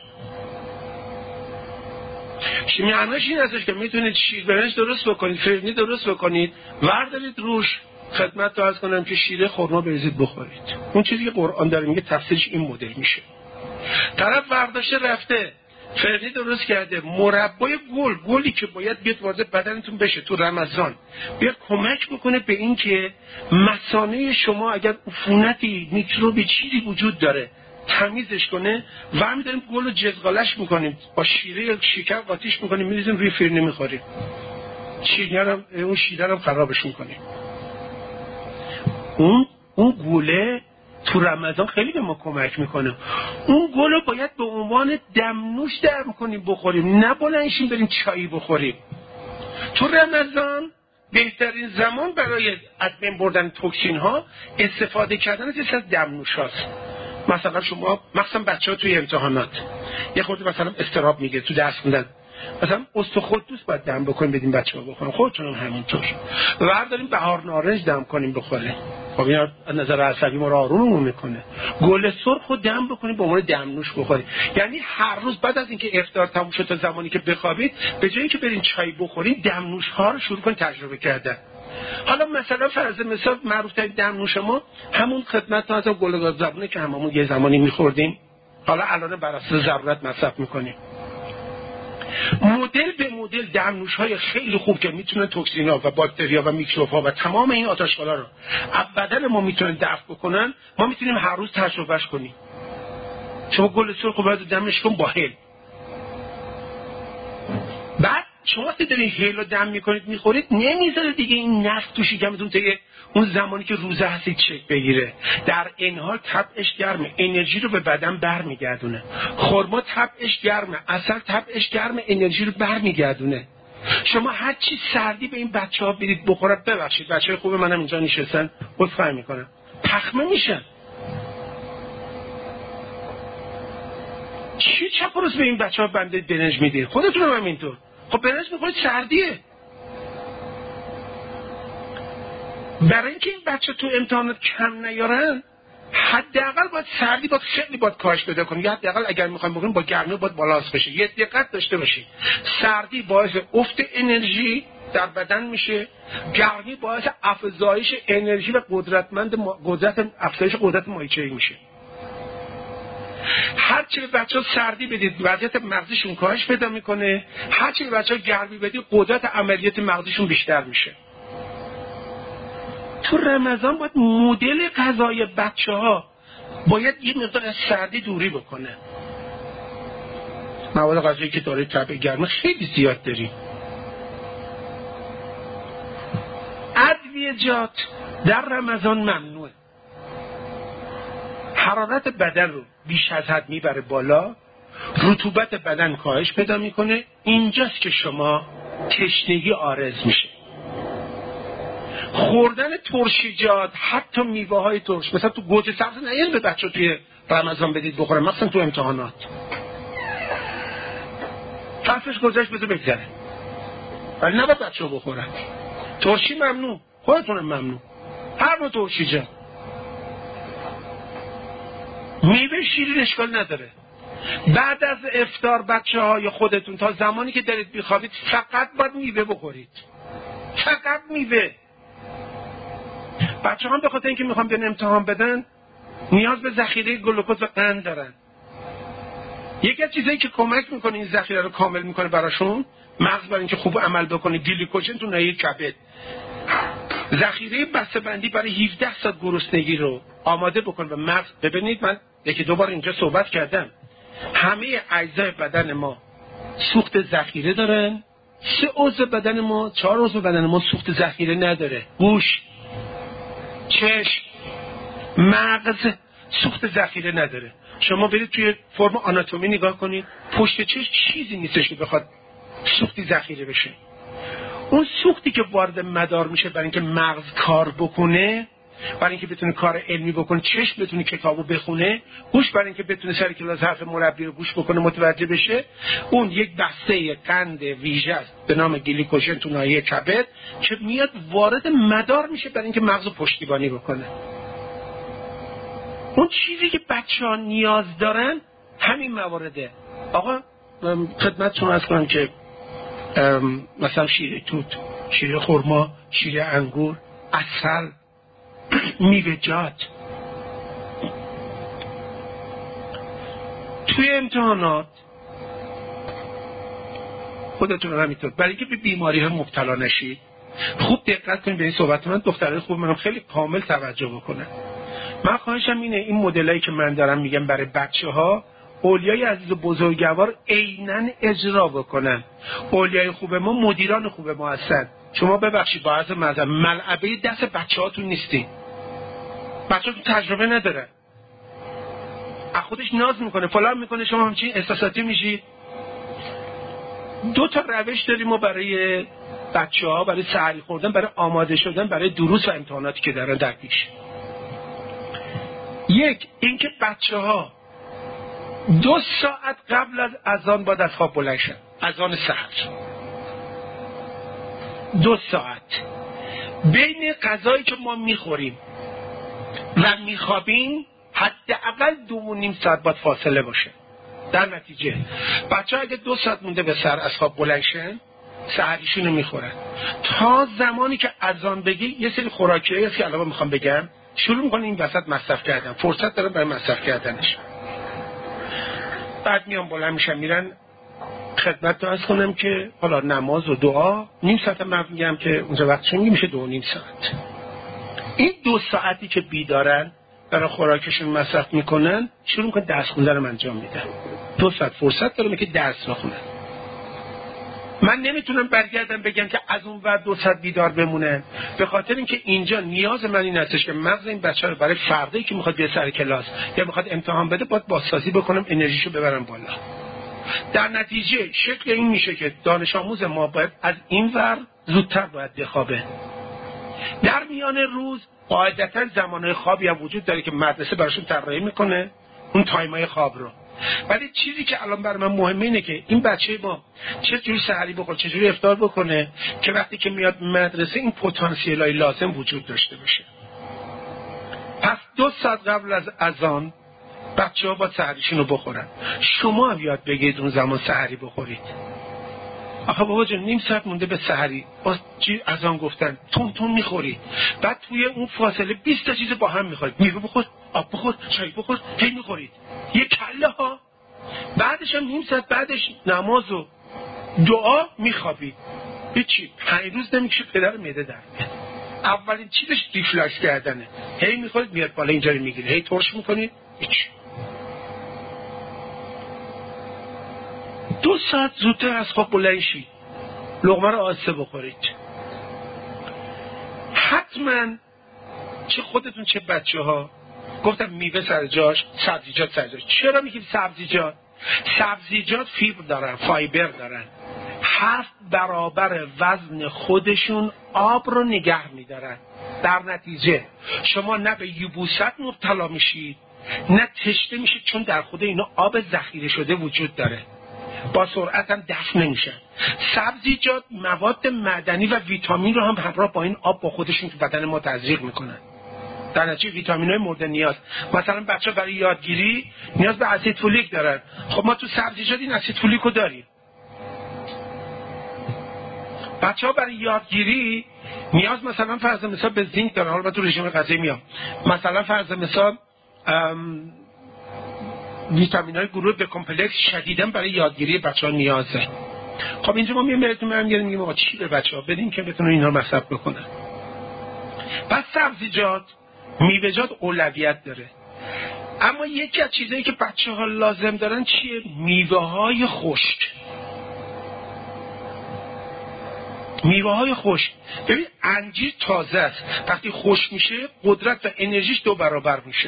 معناش این هستش که میتونید شیر برنج درست بکنید، فیرنی درست بکنید، وردارید روش خدمت رو عرض کنم که شیر خرما بریزید بخورید. اون چیزی که قرآن داره میگه تفسیرش این مدل میشه. طرف ورداشته رفته فرنی درست کرده، مربای گلی که باید بیاد وارد بدنتون بشه تو رمضان، بیاد کمک بکنه به این که مثانه شما اگر عفونتی میکروبی چیزی وجود داره تمیزش کنه. و می‌داریم گل رو جزغالش میکنیم، با شیره شکر قاطیش میکنیم، میریزیم روی فرنی میخوریم، اون شیره رو خرابش میکنیم. اون گوله تو رمضان خیلی به ما کمک میکنه. اون گلو باید به عنوان دمنوش درم کنیم بخوریم، نه بلنشیم بریم چایی بخوریم. تو رمضان بهترین زمان برای از بین بردن توکسین ها استفاده کردن از دمنوش هاست. مثلا شما مثلا بچه‌ها توی امتحانات یه خورده مثلا استراب میگه تو درس خوندن، مثلا استخوان‌دوس باید دم بکنیم بدیم بچه‌ها بخورن، خودتون هم همینطور. برداریم بهار نارنج دم کنیم بخوریم، خب اینا از نظر عصبی ما رو آروممون میکنه. گل سرخ رو دم بکنیم به عنوان دمنوش بخوریم. یعنی هر روز بعد از اینکه افطار تموم شد تا زمانی که بخوابید، به جای اینکه برین چای بخورین دمنوش ها رو شروع کنید تجربه کردن. حالا مثلا فرض مثال معروف ترین دمنوش ما همون خدمت از گل گاز زبونه که هممون یه زمانی میخوردیم، حالا الان بر اساس ضرورت مصرف میکنیم. مدل به مدل دمنوش‌های خیلی خوب که میتونن توکسینا و باکتریا و میکروب‌ها و تمام این آتش‌خالا رو از بدن ما میتونن دفع بکنن. ما میتونیم هر روز تجربهش کنیم. شما گل سرخ رو باید دمش کن با هل. بعد شما که دارین هل رو دم میکنید میخورید، نمیذاره دیگه این نفت تو شکمتون تا اون زمانی که روزه هستید چک بگیره. در این حال طبعش گرمه، انرژی رو به بدن برمیگردونه. خرما طبعش گرمه، عسل طبعش گرمه، انرژی رو برمیگردونه. شما هر چی سردی به این بچه‌ها برید بخورن، ببخشید بچه‌های خوب منم اینجا نشستن عذرخواهی میکنم، پخمه میشن. چی چپروس به این بچه‌ها بنده برنج میدید؟ خودتون هم همینطور. خب برنج میخورید سردیه. برای اینکه این بچه تو امتحانات کم نیارن، حداقل باید سردی باید خیلی باید کاهش پیدا کنه، یا حداقل اگر میخوایم بکنیم با گرمی باید بالانس بشه. یه دقت داشته باشید، سردی باعث افت انرژی در بدن میشه، گرمی باعث افزایش انرژی و افزایش قدرت مایچه‌ای میشه. هرچی به بچه‌ها سردی بدید وضعیت مغزشون کاهش پیدا میکنه، هرچی به بچه‌ها گرمی بدید قدرت عملیات مغزشون بیشتر میشه. تو رمضان باید مدل غذای بچه‌ها باید یه مقدار از سردی دوری بکنه. مواد غذایی که داره طبع گرما خیلی زیاد داریم. ادویجات در رمضان ممنوعه. حرارت بدن رو بیش از حد میبره بالا، رطوبت بدن کاهش پیدا میکنه. اینجاست که شما تشنگی عارض میشه. خوردن ترشیجات، حتی میوه های ترش، مثلا تو گوجه سبز نیاز به بچه توی رمضان بدید بخورن، مثلا تو امتحانات. فصلش گذشت بذار بگذره، ولی نباید بچه بخورن. ترشی ممنوع، خودتونم ممنوع. هر نوع ترشیجات. میوه شیرین اشکال نداره. بعد از افطار بچه ها یا خودتون تا زمانی که دارید بخوابید فقط باید میوه بخورید، فقط میوه. بچه هم به خاطر اینکه میخوام بیان امتحان بدن نیاز به ذخیره گلوکوز و قند دارن. یکی از چیزایی که کمک میکنه این ذخیره رو کامل میکنه براشون، مغز برای اینکه خوب عمل بکنه، گلیکوژن تو ناحیه کبد ذخیره بسته‌بندی برای 17 ساعت گرسنگی رو آماده بکنه و مغز. ببینید من یکی دو بار اینجا صحبت کردم، همه اجزای بدن ما سوخت ذخیره دارن. 3 عضو بدن ما، 4 عضو بدن ما سوخت ذخیره نداره. گوش، چشم، مغز سوخت ذخیره نداره. شما برید توی فرم آناتومی نگاه کنید، پشت چشم چیزی نیستش که بخواد سوختی ذخیره بشه. اون سوختی که وارد مدار میشه برای اینکه مغز کار بکنه، برای اینکه بتونه کار علمی بکنه، چشم بتونه کتابو بخونه، گوش برای اینکه بتونه سر کلاس حرف مربی رو گوش بکنه متوجه بشه، اون یک بسته قند ویژه است به نام گلیکوژن تو ناحیه کبد که میاد وارد مدار میشه برای اینکه مغز رو پشتیبانی بکنه. اون چیزی که بچه‌ها نیاز دارن همین موارده. آقا خدمتتون عرض کنم که مثلا شیر توت، شیر خرما، شیر انگور، عسل، میوه‌جات. توی امتحانات خودتون هم همینطور، برای اینکه به بیماری ها مبتلا نشید خوب دقت کنید به این صحبت من. دخترای خوب منم خیلی کامل توجه بکنن. من خواهشم اینه این مدلایی که من دارم میگم برای بچه‌ها، اولیای عزیز و بزرگوار عیناً اجرا بکنن. اولیای خوب ما مدیران خوب ما هستن. شما ببخشید با عرض معذرت ملعبه دست بچه‌هاتون نیستین. بچه‌ها تجربه نداره، از خودش ناز میکنه، فلان میکنه، شما همچین احساساتی میشید. 2 روش داریم ما برای بچه‌ها، برای سحری خوردن، برای آماده شدن برای دروس و امتحاناتی که دارن در پیش. یک، اینکه بچه‌ها 2 ساعت قبل از اذان باید از خواب بلند شن، اذان سحر. 2 ساعت بین غذایی که ما میخوریم و میخوابیم حداقل 2.5 ساعت باید فاصله باشه. در نتیجه بچه‌ها اگه 2 ساعت مونده به سر از خواب بلند شن، سحریشون رو میخورن. تا زمانی که اذان بگی یه سری خوراکیایی هست که الان میخوام بگم، شروع میکنن این وسط مصرف کردن، فرصت دارن برای مصرف کردنش. بعد میان بلند میشن میرن خدمت عرض کنم که حالا نماز و دعا 0.5 ساعت من میگم که اونجا وقتشون میشه 2.5 ساعت. این 2 ساعتی که بیدارن برای خوراکشون مصرف میکنن، شروع میکنن درس خوندن رو انجام میدن. 2 ساعت فرصت دارم که درس بخونن. من نمیتونم برگردم بگم که از اون ور 2 ساعت بیدار بمونه، به خاطر اینکه اینجا نیاز من این هستش که مغز این بچه رو برای فردایی که میخواد بیاد سر کلاس یا میخواد امتحان بده باید بازسازی بکنم، انرژیشو ببرم بالا. در نتیجه شکل این میشه که دانش آموز ما باید از این ور زودتر باید بخوابه. در میان روز قاعدتا زمانهای خوابی هم وجود داره که مدرسه براشون طراحی میکنه اون تایمای خواب رو. ولی چیزی که الان برای من مهمه اینه که این بچه ما چه جوری سحری بخوره، چه جوری افطار بکنه که وقتی که میاد مدرسه این پتانسیلای لازم وجود داشته باشه. پس 2 ساعت قبل از اذان بچه‌ها با سحریشون رو بخورن. شما هم یاد بگیرید اون زمان سحری بخورید. آخه بابا جان نیم ساعت مونده به سحری، باز اذان گفتن تون میخوری، بعد توی اون فاصله 20 تا چیز با هم میخورید، میوه بخور، آب بخور، چای بخور، هی میخورید یه کله ها. بعدش هم نیم ساعت بعدش نماز و دعا میخوابید. هیچی 5 روز نمیکشه پدر معده در میاد. اولین چیزش ریفلکس کردنه، هی میخورید میاد بالا اینجا رو میگیره، هی ترش میکنید هیچ. 2 ساعت زودتر از خواب بلند شید، لقمه رو آسته بخورید. حتما چه خودتون چه بچه ها، گفتم میوه سر جاش، سبزیجات سر جاش. چرا میگیم سبزیجات؟ سبزیجات فیبر دارن، فایبر دارن، 7 برابر وزن خودشون آب رو نگه میدارن. در نتیجه شما نه به یبوست مبتلا میشید نه تشنه میشید، چون در خود اینا آب ذخیره شده وجود داره، با سرعت هم دفع نمیشن. سبزیجات مواد معدنی و ویتامین رو هم همراه با این آب با خودشون تو بدن ما تزریق میکنن. در نتیجه ویتامین‌های مورد نیاز، مثلا بچه‌ها برای یادگیری نیاز به اسید فولیک دارن. خب ما تو سبزیجات این اسید فولیک رو داریم. بچه‌ها برای یادگیری نیاز مثلا فرض مثال به زینک دارن. حالا من تو رژیم غذایی میام، مثلا فرض مثال ویتامین‌های گروه به کمپلکس شدیداً برای یادگیری بچه‌ها نیازه. خب اینجا ما میگیم آقا چی به بچه‌ها بدیم که بتونن اینا رو مصرف بکنن. پس سبزیجات، میوه‌جات اولویت داره. اما یکی از چیزایی که بچه‌ها لازم دارن چیه؟ میوه‌های خشک. میوه‌های خشک. ببین انجیر تازه است، وقتی خشک میشه قدرت و انرژیش 2 برابر میشه.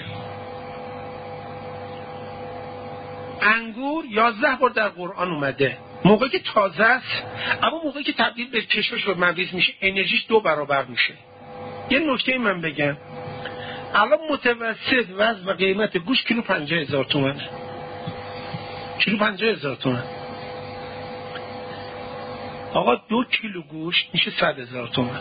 انگور 11 بار در قرآن اومده، موقعی که تازه است، اما موقعی که تبدیل به کشمش و مویز میشه انرژیش 2 برابر میشه. یه نکته من بگم، الان متوسط وزن و قیمت گوشت کیلو 50,000 تومان. کیلو 50,000 تومان. آقا 2 کیلو گوشت میشه 100,000 تومان.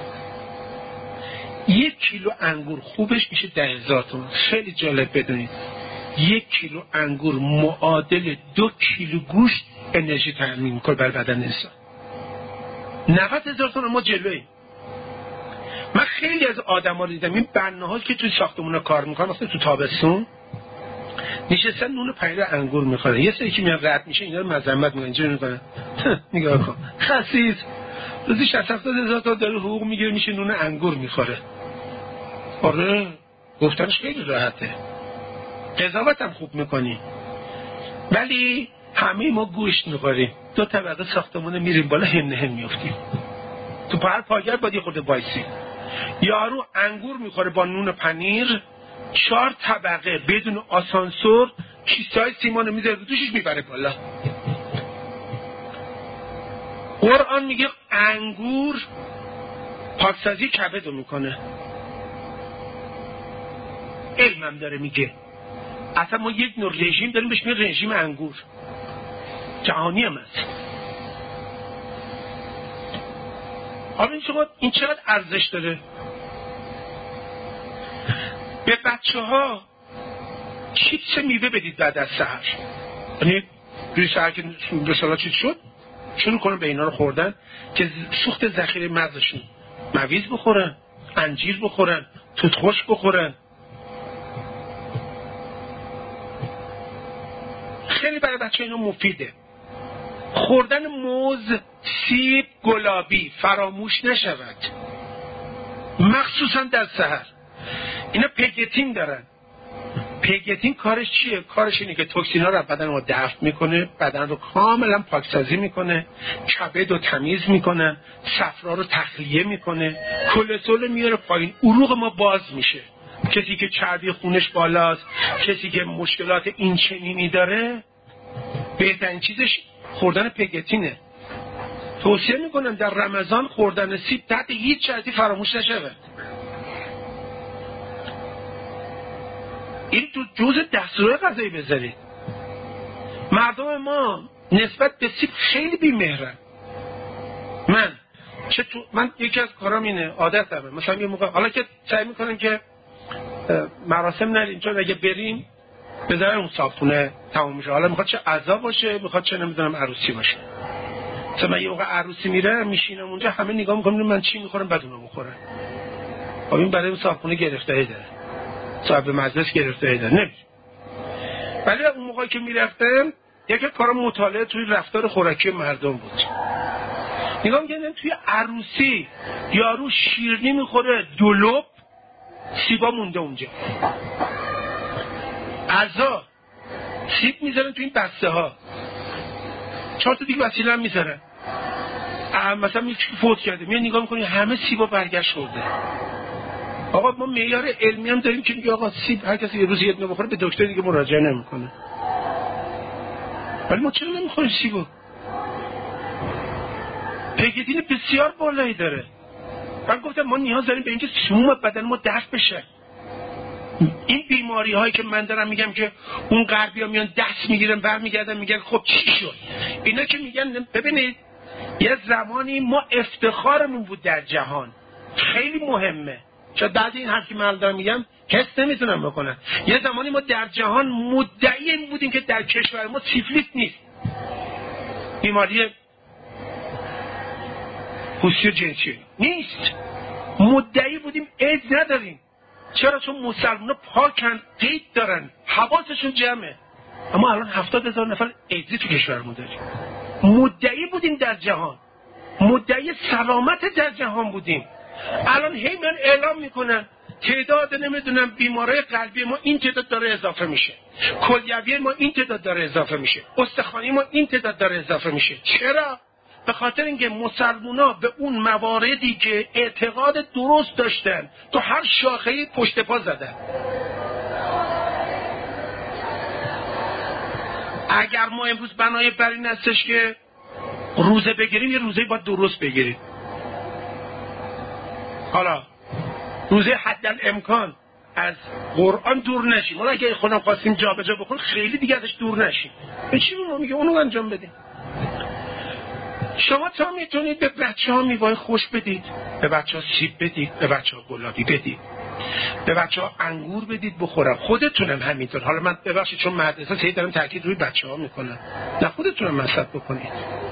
1 کیلو انگور خوبش میشه 10,000 تومان. خیلی جالب بدونید 1 کیلو انگور معادل 2 کیلو گوشت انرژی تامین میکنه بر بدن انسان. 90,000 تومان ما جلویم. من خیلی از آدما دیدم این بناهایی که توی ساختمونا کار میکنن، مثلا تو تابستون نشستن نون پنیر انگور میخورن، یه سری که میاد رد میشه اینا رو مذمت میکنن، اینجوری میکنن نگاه کن خسیس روزی 60,000 تا داره حقوق میگیره میشه نون انگور میخوره. آره گفتنش خیلی راحته، قضاوت هم خوب میکنی، ولی همه ما گوشت میخوریم، 2 طبقه ساختمونه میریم بالا هم میافتیم. تو هر پاگر باید یه خورده وایسی. یارو انگور میخوره با نون پنیر، 4 طبقه بدون آسانسور کیسه‌های سیمان میذاره توشش میبره بالا. قرآن میگه انگور پاکسازی کبد رو میکنه. علمم داره میگه اصلا ما یک نوع رژیم داریم بهش میگن رژیم انگور، جهانی هم هست. حالا شما این چقدر ارزش داره؟ به بچه ها چیپس میوه بدید بعد از سحر، یعنی روی سحر که رساله چیز شد شروع کنن به اینا رو خوردن که سوخت ذخیره مغزشون، مویز بخورن، انجیر بخورن، توت خشک بخورن. خیلی برای بچه اینا مفیده. خوردن موز، سیب، گلابی فراموش نشود، مخصوصا در سحر. اینا پگتین دارن. پگتین کارش چیه؟ کارش اینه که توکسینا رو بدن ما دفع میکنه، بدن رو کاملا پاکسازی میکنه، کبد رو تمیز میکنه، صفرا رو تخلیه میکنه، کلسترول میاره پایین، عروق ما باز میشه. کسی که چربی خونش بالاست، کسی که مشکلات این چنینی داره، بهترین چیزش خوردن پگتینه. توصیه میکنم در رمضان خوردن سیب تحت هیچ شرطی فراموش نشود. این تو جزء دستور غذایی بذارید. مردم ما نسبت به سیب خیلی بی‌مهرن. من یکی از کارام اینه، عادتمه، مثلا یه موقع حالا که سعی میکنم که مراسم نریم، چون اگه بریم بذارن اون صابخونه تموم میشه. حالا میخواد چه عزا باشه، میخواد چه نمیدونم عروسی باشه. مثلا من یه موقع عروسی میره میشینم اونجا، همه نگاه میکنم من چی میخورم بعد اونو میخورم. خب این برای اون صابخونه گرفتاری داره، صاحب مجلس گرفتاری داره، نمیشه. ولی اون موقعی که میرفتم یکی کارم مطالعه توی رفتار خوراکی مردم بود. نگاه میکنم توی عروسی یارو شیرینی میخوره دولوب سیبا مونده اونجا، عزا سیب میذارن توی این بسته ها، 4 تا دیگه وسیله هم میذارن. مثلا یکی فوت کرده میاد نگاه میکنی همه سیبا برگشت خورده. آقا ما معیار علمی هم داریم که میگه آقا سیب هر کسی یه روز یه دونه بخوره به دکتر دیگه مراجعه نمیکنه. ولی ما چرا نمیخوریم سیبو؟ پگیدین بسیار بالایی داره. من گفتم ما نیاز داریم به اینکه سموم بدن ما دفع بشه. این بیماری هایی که من دارم میگم که اون غربی ها میان دست میگیرن برمیگردن میگن خب چی شد، اینا که میگن ببینید یه زمانی ما افتخارمون بود در جهان، خیلی مهمه، چون بعد این حرفی من دارم میگم حس نمیتونم بکنم. یه زمانی ما در جهان مدعی این بودیم که در کشور ما سیفلیس نیست، بیماری پوستی جنسی نیست، مدعی بودیم ایدز نداریم. چرا؟ چون مسلمان ها پاکن، قید دارن، حواسشون جمعه. اما الان 70,000 نفر ایدزی تو کشورمون داریم. مدعی بودیم در جهان، مدعی سلامت در جهان بودیم. الان هی من اعلام میکنن تعداد نمیدونم بیماری قلبی ما این تعداد داره اضافه میشه، کلیوی ما این تعداد داره اضافه میشه، استخوانی ما این تعداد داره اضافه میشه. چرا؟ به خاطر اینکه مسلمونا به اون مواردی که اعتقاد درست داشتن تو هر شاخه‌ای پشت پا زدن. اگر ما امروز بنای بر این هستش که روزه بگیریم، یه روزه باید درست بگیریم. حالا روزه حدالامکان از قرآن دور نشیم. حالا اگه خودم خواستیم جا به جا بکنیم خیلی دیگه ازش دور نشیم. به چی ما میگه اونو انجام بدیم. شما تا میتونید به بچه ها میوه خوش بدید، به بچه ها سیب بدید، به بچه ها گلابی بدید، به بچه ها انگور بدید بخورم. خودتونم همینطور. حالا من ببخشید چون مدرسه سعی دارم تاکید روی بچه ها میکنم، نه خودتونم مصرف بکنید.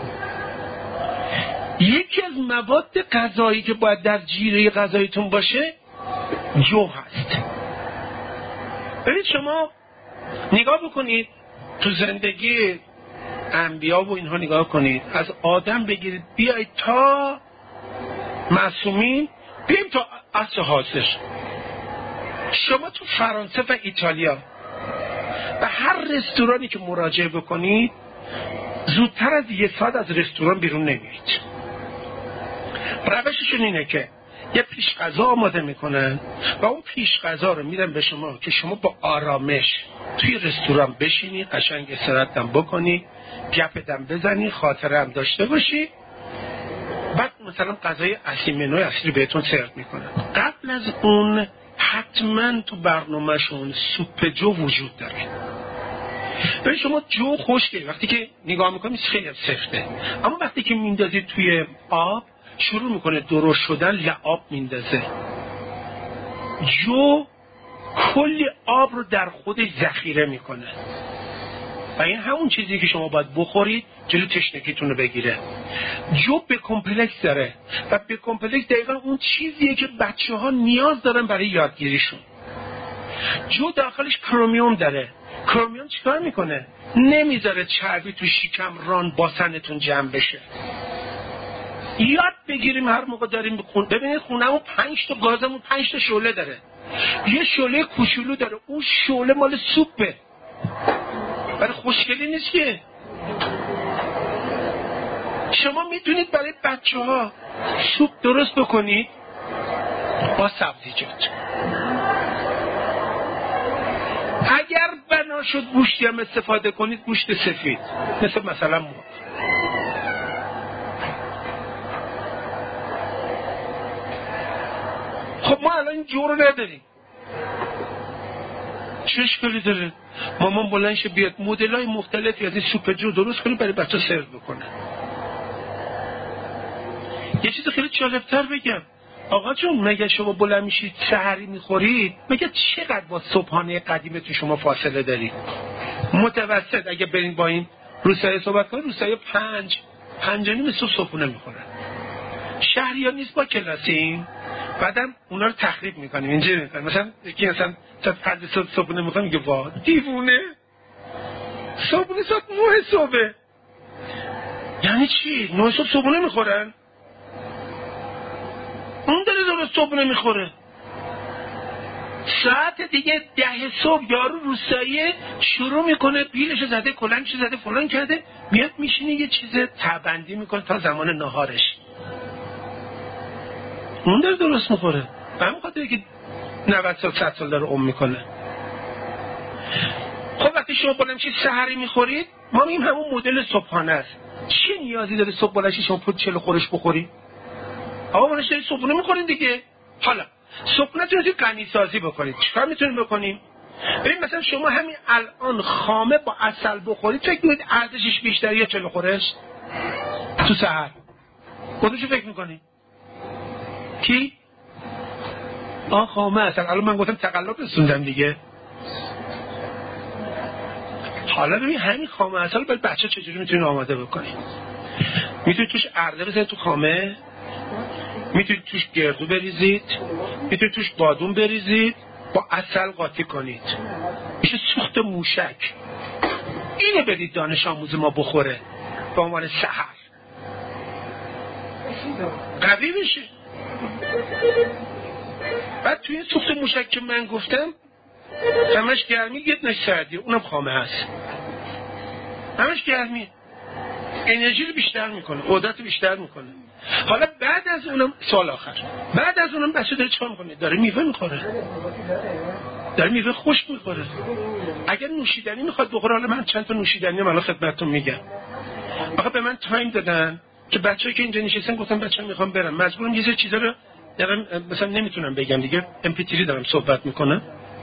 یکی از مواد غذایی که باید در جیره غذاییتون باشه جو هست. ببینید شما نگاه بکنید تو زندگی انبیا و اینها نگاه کنید، از آدم بگیرید بیایید تا معصومین، بیاییم تا عصر حاضر. شما تو فرانسه و ایتالیا به هر رستورانی که مراجعه بکنید زودتر از 1 ساعت از رستوران بیرون نمیرید. روششون اینه که یه پیش غذا آماده میکنن و اون پیش غذا رو میدن به شما که شما با آرامش توی رستوران بشینی، قشنگ استراحت هم بکنی، گپتم بزنی، خاطره هم داشته باشی. بعد مثلا غذای اصلی، منوی اصلی بهتون سرو میکنن. قبل از اون حتما تو برنامهشون سوپ جو وجود داره. ببین شما جو خشکه، وقتی که نگاه میکنید خیلی سفته، اما وقتی که میندازید توی آب شروع میکنه درشت شدن، لعاب میندازه. جو کلی آب رو در خودش ذخیره میکنه و این همون چیزی که شما باید بخورید جلو تشنگیتون رو بگیره. جو به کمپلکس داره و به کمپلکس دقیقا اون چیزیه که بچه ها نیاز دارن برای یادگیریشون. جو داخلش کرومیوم داره. کرومیوم چیکار میکنه؟ نمیذاره چربی تو شکم ران باسنتون جمع بشه. یاد بگیریم هر موقع داریم بخون. ببینید خونمون 5 تا گازمون 5 تا شعله داره. یه شعله کوچولو داره، اون شعله مال سوپه. برای خوشگلی نیست که. شما میتونید برای بچه ها سوپ درست بکنید با سبزیجات. اگر بنا شد گوشتی هم استفاده کنید، گوشت سفید مثلا مرغ. خب ما الان این جو رو نداریم، چه اشکالی داره؟ مامان بلند شه بیاد مدل‌های مختلفی از این سوپ جو درست کنه برای بچه سرو بکنه. یه چیز خیلی جالب‌تر بگم، آقا جون مگه شما بلند میشید سحری میخورید، مگه چقدر با صبحانه قدیمتون شما فاصله دارید؟ متوسط اگه برین با این روسایه صحبت کنید، روسایه 5 صبح صبحونه میخورن. شهری ها نیست با کلاسیم، بعدم اونا رو تخریب میکنیم اینجوری میکنیم. مثلا یکی مثلا تا 5 صبحونه میخوام، میگه وا دیوونه، صبحونه ساعت 9 صبح. یعنی چی؟ 9 صبح صبحونه میخورن؟ اون داره درست صبحونه میخوره. ساعت دیگه 10 صبح یارو روسایه شروع میکنه بیلش زده، کلنگش زده، فلان کرده، میاد میشینه یه چیز تبندی میکنه تا زمان نهارش. اون داره درست میخوره. به همین خاطره که 90 سال 100 سال داره عمر میکنه. خب وقتی شما بلند میشید سحری میخورید، ما میگیم همون مدل صبحانه است. چه نیازی داره صبح بلند شید شما پول چلو خورش بخوری؟ آقا بلند شید صبحونه میخورین دیگه. حالا صبحونه تونید غنی سازی بکنید. چیکار میتونید بکنیم؟ ببین مثلا شما همین الان خامه با عسل بخورید، فکر میکنید ارزشش بیشتره یا چلو خورش تو سحر؟ خودشو فکر میکنی؟ کی؟ خامه عسل. الان من گفتم تقلب رسوندم دیگه. حالا ببین همین خامه عسل برای بچه چجوری میتونید آماده بکنید؟ میتونید توش ارده بزنید تو خامه، میتونید توش گردو بریزید، میتونید توش بادون بریزید، با عسل قاطی کنید، میشه سوخت موشک. اینو بدید دانش آموز ما بخوره به عنوان سحر، قوی بشه. بعد توی این سوخت موشک که من گفتم همش گرمی، یه دونش سردی، اونم خامه هست. همش گرمی، انرژی رو بیشتر میکنه، قدرت رو بیشتر میکنه. حالا بعد از اونم سوال آخر، بعد از اونم بچه داره چیکار میکنه؟ داره میوه میخوره، داره میوه خشک میخوره. اگر نوشیدنی میخواد بخوره، حالا من چند تا نوشیدنی الان خدمتتون میگم. آخه به من تایم دادن که بچه‌ای که اینجا نشستن گفتم بچه‌ها میخوام برم، مجبورم یه سری چیزا رو دارم مثلا نمیتونم بگم دیگه، MP3 دارم صحبت میکنم.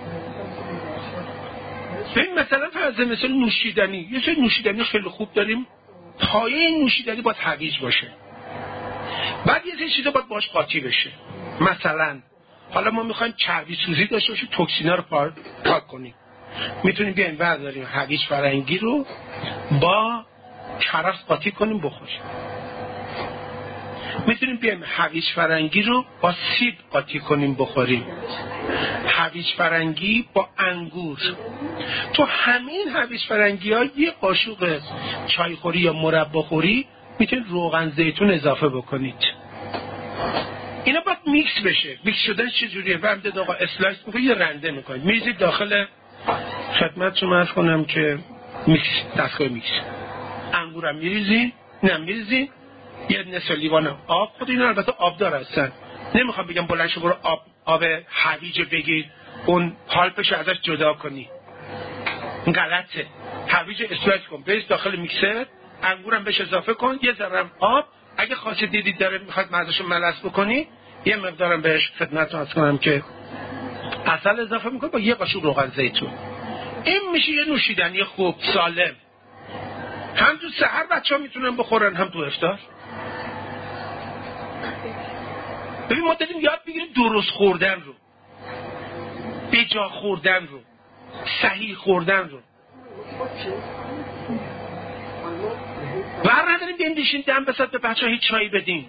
ببین مثلا فرض مثلا نوشیدنی، یه سری نوشیدنی خیلی خوب داریم، پایه این نوشیدنی باید هویج باشه، بعد یه سری چیزا باید باش قاطی بشه. مثلا حالا ما میخوایم چربی سوزی داشته باشیم، توکسینا رو پاک کنیم، میتونیم بیایم برداریم هویج فرنگی رو با کرفس قاطی کنیم بخوریم. میتونیم بیایم هویج فرنگی رو با سیب قاطی کنیم بخوریم. هویج فرنگی با انگور. تو همین هویج فرنگی ها یه قاشق چایخوری یا مرباخوری میتونید روغن زیتون اضافه بکنید. اینا باید میکس بشه. میکس شدن چجوریه؟ بعد آقا اسلایس میکنید یا رنده میکنید، میریزید داخل، خدمتتون عرض کنم که میکس، دستگاه میکس. انگورم میریزید، نمیریزید، یه نصف لیوان آب. خود اینا البته آبدار هستن، نمیخوام بگم بلند شو برو آب هویج بگیر اون پالپش ازش جدا کنی، این غلطه. هویج اسلایس کن، بریز داخل میکسر، انگورم بهش اضافه کن، یه ذره آب، اگه خاصی دیدید داره میخواد مزهشو ملس بکنی، یه مقدارم بهش خدمتتون عرض کنم که عسل اضافه میکنی با یه قاشق روغن زیتون. این میشه یه نوشیدنی خوب سالم، هم تو سحر بچه‌ها میتونن بخورن، هم تو افطار. ببین ما داریم یاد بگیریم درست خوردن رو، بجا خوردن رو، صحیح خوردن رو. ور نداریم بیایم بشین دم بسات به بچه‌ها هیچ چایی بدیم،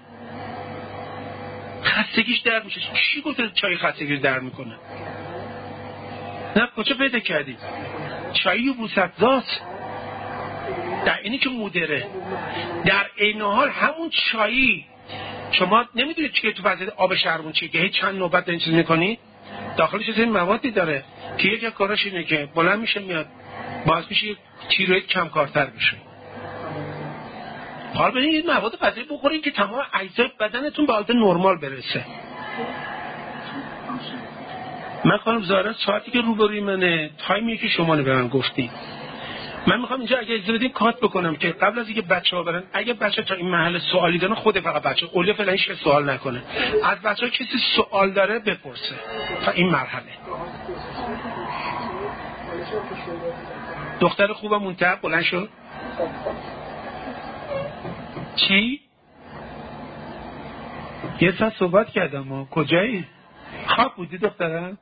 خستگیش در میشه. کی گفته چای خستگی در میکنه؟ نه کجا پیدا کردی؟ چایی و بوسط‌زاست، در اینی که مدره. در این حال همون چایی شما نمیدونید چیه تو وضعیت آب شربون چیه که هیچ چند نوبت این چیز میکنی، داخلش این موادی داره که یک کاراش اینه که بلند میشه میاد باعث میشه تیروید کم کارتر بشه. حالا برین این مواد غذایی بخورین که تمام اجزای بدنتون به حالت نرمال برسه. من خانم زهرا ساعتی که روبروی منه، تایمیه که شما به من گفتی، من میخوام اینجا اگه اجازه بدین کات بکنم که قبل از اینکه بچه‌ها برن، اگه بچه تا این محل سوالی دارن، خود فقط بچه اولیه فعلا هیچ سوال نکنه، از بچه‌ها کسی سوال داره بپرسه تا این مرحله. دختر خوبم منتهی بلند شد. چی؟ یه ساعت صحبت کردم کجایی؟ خواب بودی دخترم؟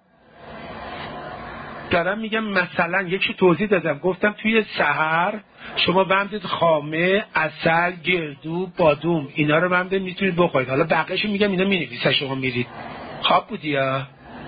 دارم میگم مثلا یکی توضیح دادم، گفتم توی سحر شما بمدید خامه، عسل، گردو، بادوم، اینا رو بمدید میتونید بخورید. حالا بقیه‌شو میگم اینا مینویسه شما میرید. خواب بودی یا؟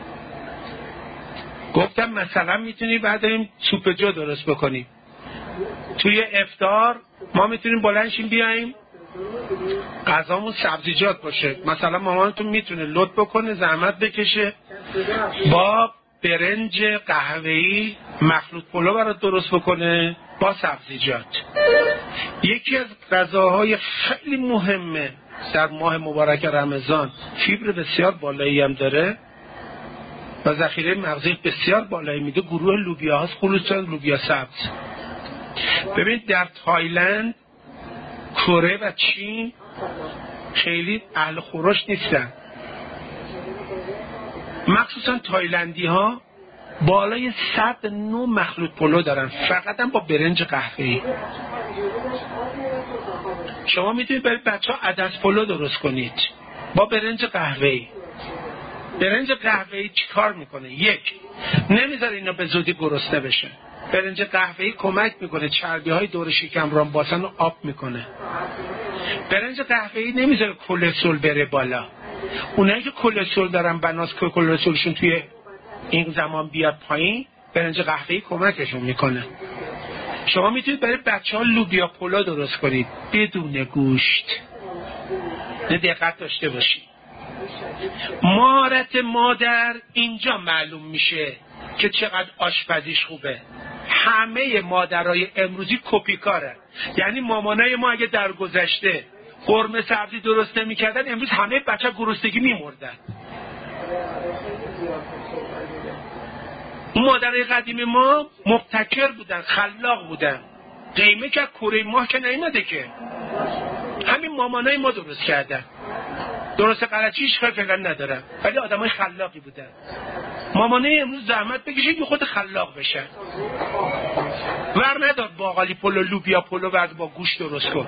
گفتم مثلا میتونید بعد این سوپ جو درست بکنیم. توی افطار ما میتونیم بلندشیم بیایم غذامون سبزیجات باشه. مثلا مامانتون میتونه لط بکنه، زحمت بکشه، با برنج قهوه‌ای مخلوط پلو برات درست بکنه با سبزیجات. یکی از غذاهای خیلی مهمه در ماه مبارک رمضان، فیبر بسیار بالایی هم داره و ذخیره مغزی بسیار بالایی میده، گروه لوبیا هاست، خصوصا لوبیا سبز. ببینید در تایلند، کره و چین خیلی اهل خورش نیستن، مخصوصا تایلندی ها بالای 100 نوع مخلوط پلو دارن، فقط هم با برنج قهوه‌ای. شما میتونید برای بچه ها عدس پلو درست کنید با برنج قهوه‌ای. برنج قهوه‌ای چیکار میکنه؟ یک، نمیذاره اینا به زودی گرسنه بشن. برنج قهوه‌ای کمک میکنه چربی های دور شکم رو باسن و آب میکنه. برنج قهوه‌ای نمیذاره کلسترول بره بالا. اونایی که کلسترول دارن بناس که کلسترولشون توی این زمان بیاد پایین، برنج قهوه‌ای کمکشون میکنه. شما میتونید برای بچه‌ها لوبیا پلو درست کنید بدون گوشت. دقت داشته باشید. مهارت مادر اینجا معلوم میشه که چقدر آشپزیش خوبه. همه مادرای امروزی کپیکاره. یعنی مامانای ما اگه در گذشته قرمه سبزی درست نمی‌کردن، امروز همه بچه گرسنگی می‌مردن. اون مادرای قدیم ما مبتکر بودن، خلاق بودن. قیمه که کره ماه که نیومده که، همین مامانای ما درست کردن. درست غلطی هیچ کاری فعلا ندارن، ولی آدمای خلاقی بودن. مامانای امروز زحمت بکشید که خود خلاق بشن. ور ندار باقالی پلو، لوبیا پلو بعد با گوشت درست کن.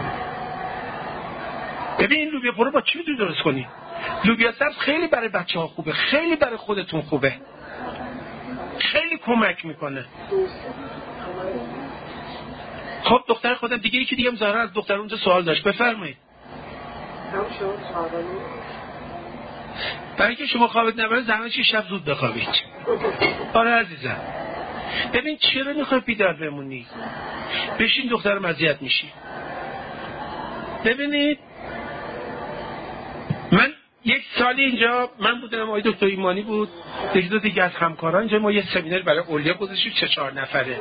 ببین این لوبیا پلو با چی میتونی درست کنی؟ لوبیا سبز خیلی برای بچه‌ها خوبه، خیلی برای خودتون خوبه، خیلی کمک میکنه. خب دختر خودم دیگه، یکی دیگه هم زهرا از دختر اونجا سوال داشت، بفرمایید. برای که شما خوابت نبره زحمت شب زود بخوابید. آره عزیزم. ببین چرا میخوای بیدار بمونی؟ بشین دخترم اذیت میشی. ببینید من یک سالی اینجا من بودم، آقای دکتر ایمانی بود، یکی دو دیگه از همکاران، اینجا ما یه سمینار برای اولیا گذاشتیم 3-4 نفره.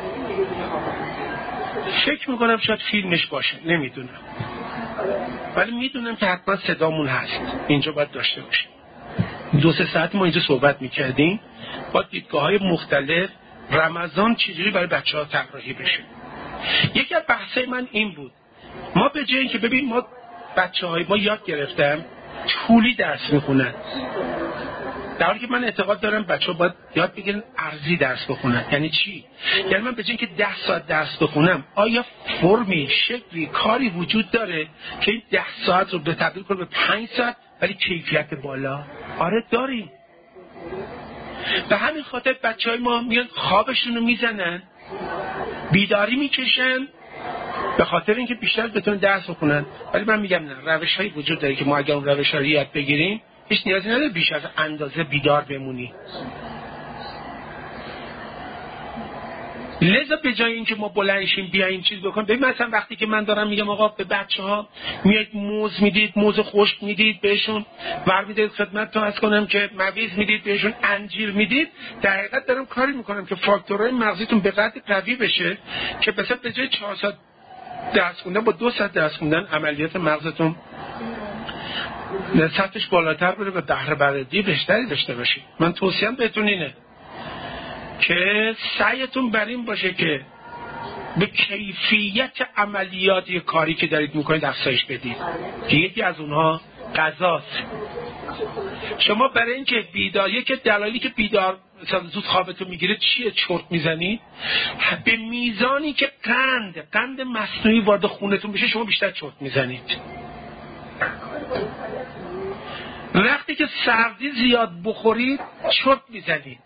فکر میکنم شاید فیلمش باشه، نمیدونم، ولی میدونم که حتما صدامون هست اینجا باید داشته باشیم. 2-3 ساعت ما اینجا صحبت میکردیم با دیدگاه های مختلف رمضان چجوری برای بچه ها طراحی بشه. یکی از بحثای من این بود، ما به جای اینکه ببین ما بچه های ما یاد گرفتم طولی درس میخونن، در حالی که من اعتقاد دارم بچه‌ها باید یاد بگیرن ارزی درس بخونن. یعنی چی؟ یعنی من به جای اینکه 10 ساعت درس بخونم، آیا فرمی، شکلی، کاری وجود داره که این 10 ساعت رو تبدیل کنه به 5 ساعت ولی کیفیت بالا؟ آره داریم. به همین خاطر بچه‌های ما میان خوابشون رو میزنن، بیداری میکشن به خاطر اینکه بیشتر بتونن درس بخونن. ولی من میگم نه، روش‌هایی وجود داره که ما اگر اون روش‌ها رو یاد بگیریم هیچ نیازی نداره بیش از اندازه بیدار بمونی. لذا به جای اینکه ما بلندشیم بیایم چیز بکنیم، ببین مثلا وقتی که من دارم میگم آقا به بچه‌ها میاد موز میدید، موز خشک میدید بهشون، ور میدید خدمتتون عرض کنم که مویز میدید بهشون، انجیر میدید، در حقیقت دارم کاری میکنم که فاکتورهای مغزیتون به قدری قوی بشه که مثلا به جای 4 ساعت درس خوندن با 2 ساعت درس خوندن عملیات مغزتون سطحش بالاتر بره و بهره برداری بیشتری داشته باشید. من توصیه‌ام بهتون اینه که سعیتون بر این باشه که به کیفیت عملیات کاری که دارید میکنید افزایش بدید، که یکی از اونها غذاست. شما برای اینکه بیداری، که دلایلی که بیدار مثلا زود خوابتون میگیره چیه؟ چرت میزنید. به میزانی که قند مصنوعی وارد خونتون بشه شما بیشتر چرت میزنید. وقتی که سردی زیاد بخورید چرت میزنید،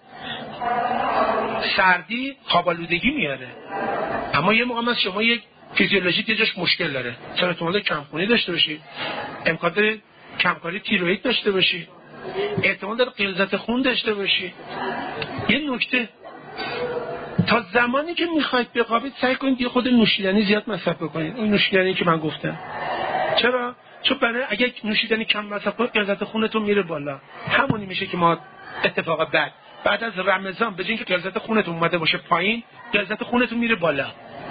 سردی خواب‌آلودگی میاره. اما یه موقع شما یک فیزیولوژی یه جاش مشکل داره، چرا احتمال کمخونی داشته باشید، امکان داره کمکاری تیروئید داشته باشید، احتمال داره غلظت خون داشته باشید. یه نکته، تا زمانی که میخواید بخوابید سعی کنید یه خود نوشیدنی زیاد مصرف بکنید. اون نوشیدنی که من گفتم. چرا؟ چون برای اگه نوشیدنی کم مصرف کنید غلظت خونتون میره بالا. همونی میشه که ما اتفاق بعد از رمضان به جای اینکه غلظت خونتون اومده باشه پایین، غلظت خونتون میره بالا.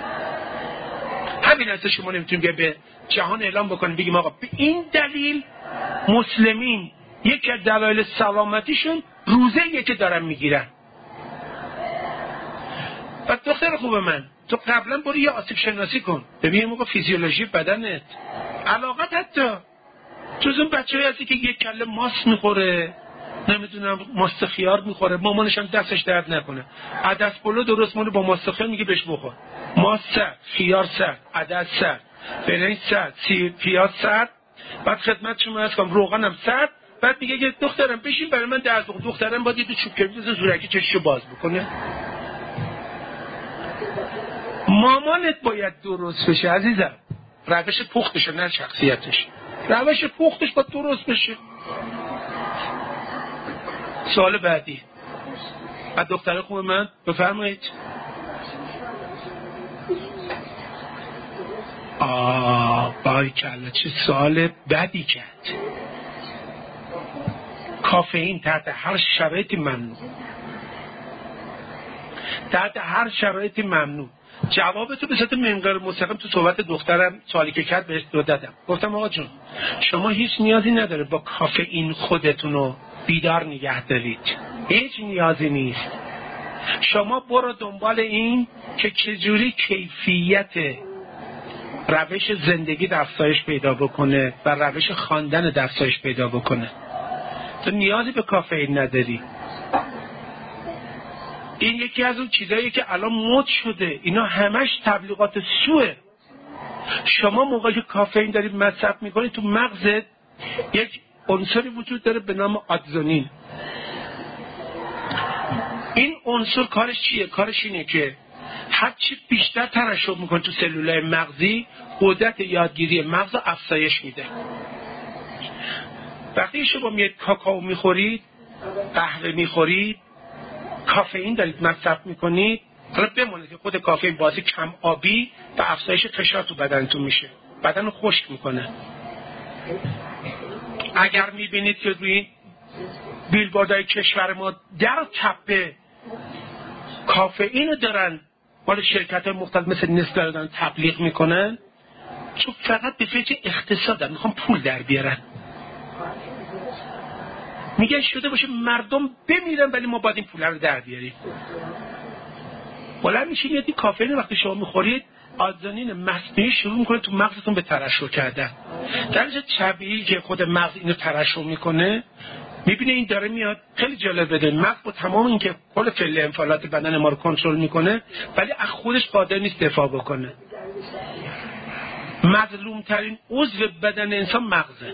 همین است شما نمیتونید به جهان اعلام بکنید بگیم آقا به این دلیل مسلمین یکی از دلایل سلامتیشون روزه‌ایه که دارن میگیرن. و دختر خوب من، تو قبلا برو یه آسیب شناسی کن، ببین موقع فیزیولوژی بدنت، علاقت حتی جز اون بچه‌ای هستی که یک کله ماست میخوره، نمیدونم ماست خیار میخوره، مامانش هم دستش درد نکنه، عدس پلو درست مونه با ماست خیار میگه بهش بخور، ماست سرد، خیار سرد، عدس سرد، برنج سرد، پیاز سرد، بعد خدمت شما عرض کنم روغنم سرد، بعد میگه که دخترم بشین برای من درد بخور. دخترم باید یه دو چوب کبریت زورکی چششو باز بکنه. مامانت باید درست بشه عزیزم، روش پختش نه شخصیتش، روش پختش باید درست بشه. سوال بعدی از دختر خوب من بفرمایید. باریکلا، چه سوال بدی کرد. کافئین تحت هر شرایطی ممنوع، تحت هر شرایطی ممنوع. جوابتو به صورت منقار مستقیم تو صحبت دخترم سوالی که کرد بهش دادم. گفتم آقا جون شما هیچ نیازی نداره با کافئین خودتونو بیدار نگه دارید، هیچ نیازی نیست. شما برو دنبال این که چجوری کیفیت روش زندگی افزایش پیدا بکنه و روش خواندن افزایش پیدا بکنه. تو نیازی به کافئین نداری. این یکی از اون چیزایی که الان مد شده، اینا همش تبلیغات سوه. شما موقعی که کافئین دارید مصرف میکنید تو مغزت یک عنصری وجود داره به نام آدزونین. این عنصر کارش چیه؟ کارش اینه که هرچی بیشتر ترشح میکنه تو سلولای مغزی، قدرت یادگیری مغز افزایش میده. وقتی شما میاد کاکائو میخورید، قهوه میخورید، کافئین دارید مصرف میکنید، حالا بمونه که خود کافئین باعث کم آبی و افزایش فشار تو بدنتون میشه، بدن رو خشک میکنه. اگر میبینید که روی بیلبوردهای کشور ما در تپه کافئین رو دارن مال شرکت های مختلف مثل نسله دارن تبلیغ میکنن، چون فقط به فکر اقتصادن، میخوام پول در بیارن. میگن شده باشه مردم بمیرن ولی ما باید این پول رو در بیاریم. بالا میشین یه کافئین وقتی شما میخورید آدزونین مصنوعی شروع میکنه تو مغزتون به ترشح کردن. در حالت طبیعی که خود مغز اینو ترشح میکنه، میبینه این داره میاد. خیلی جالب بده، مغز با تمام این که کل فعل انفعالات بدن ما رو کنترل میکنه ولی از خودش قادر نیست دفاع بکنه. مظلوم ترین عضو بدن انسان مغزه.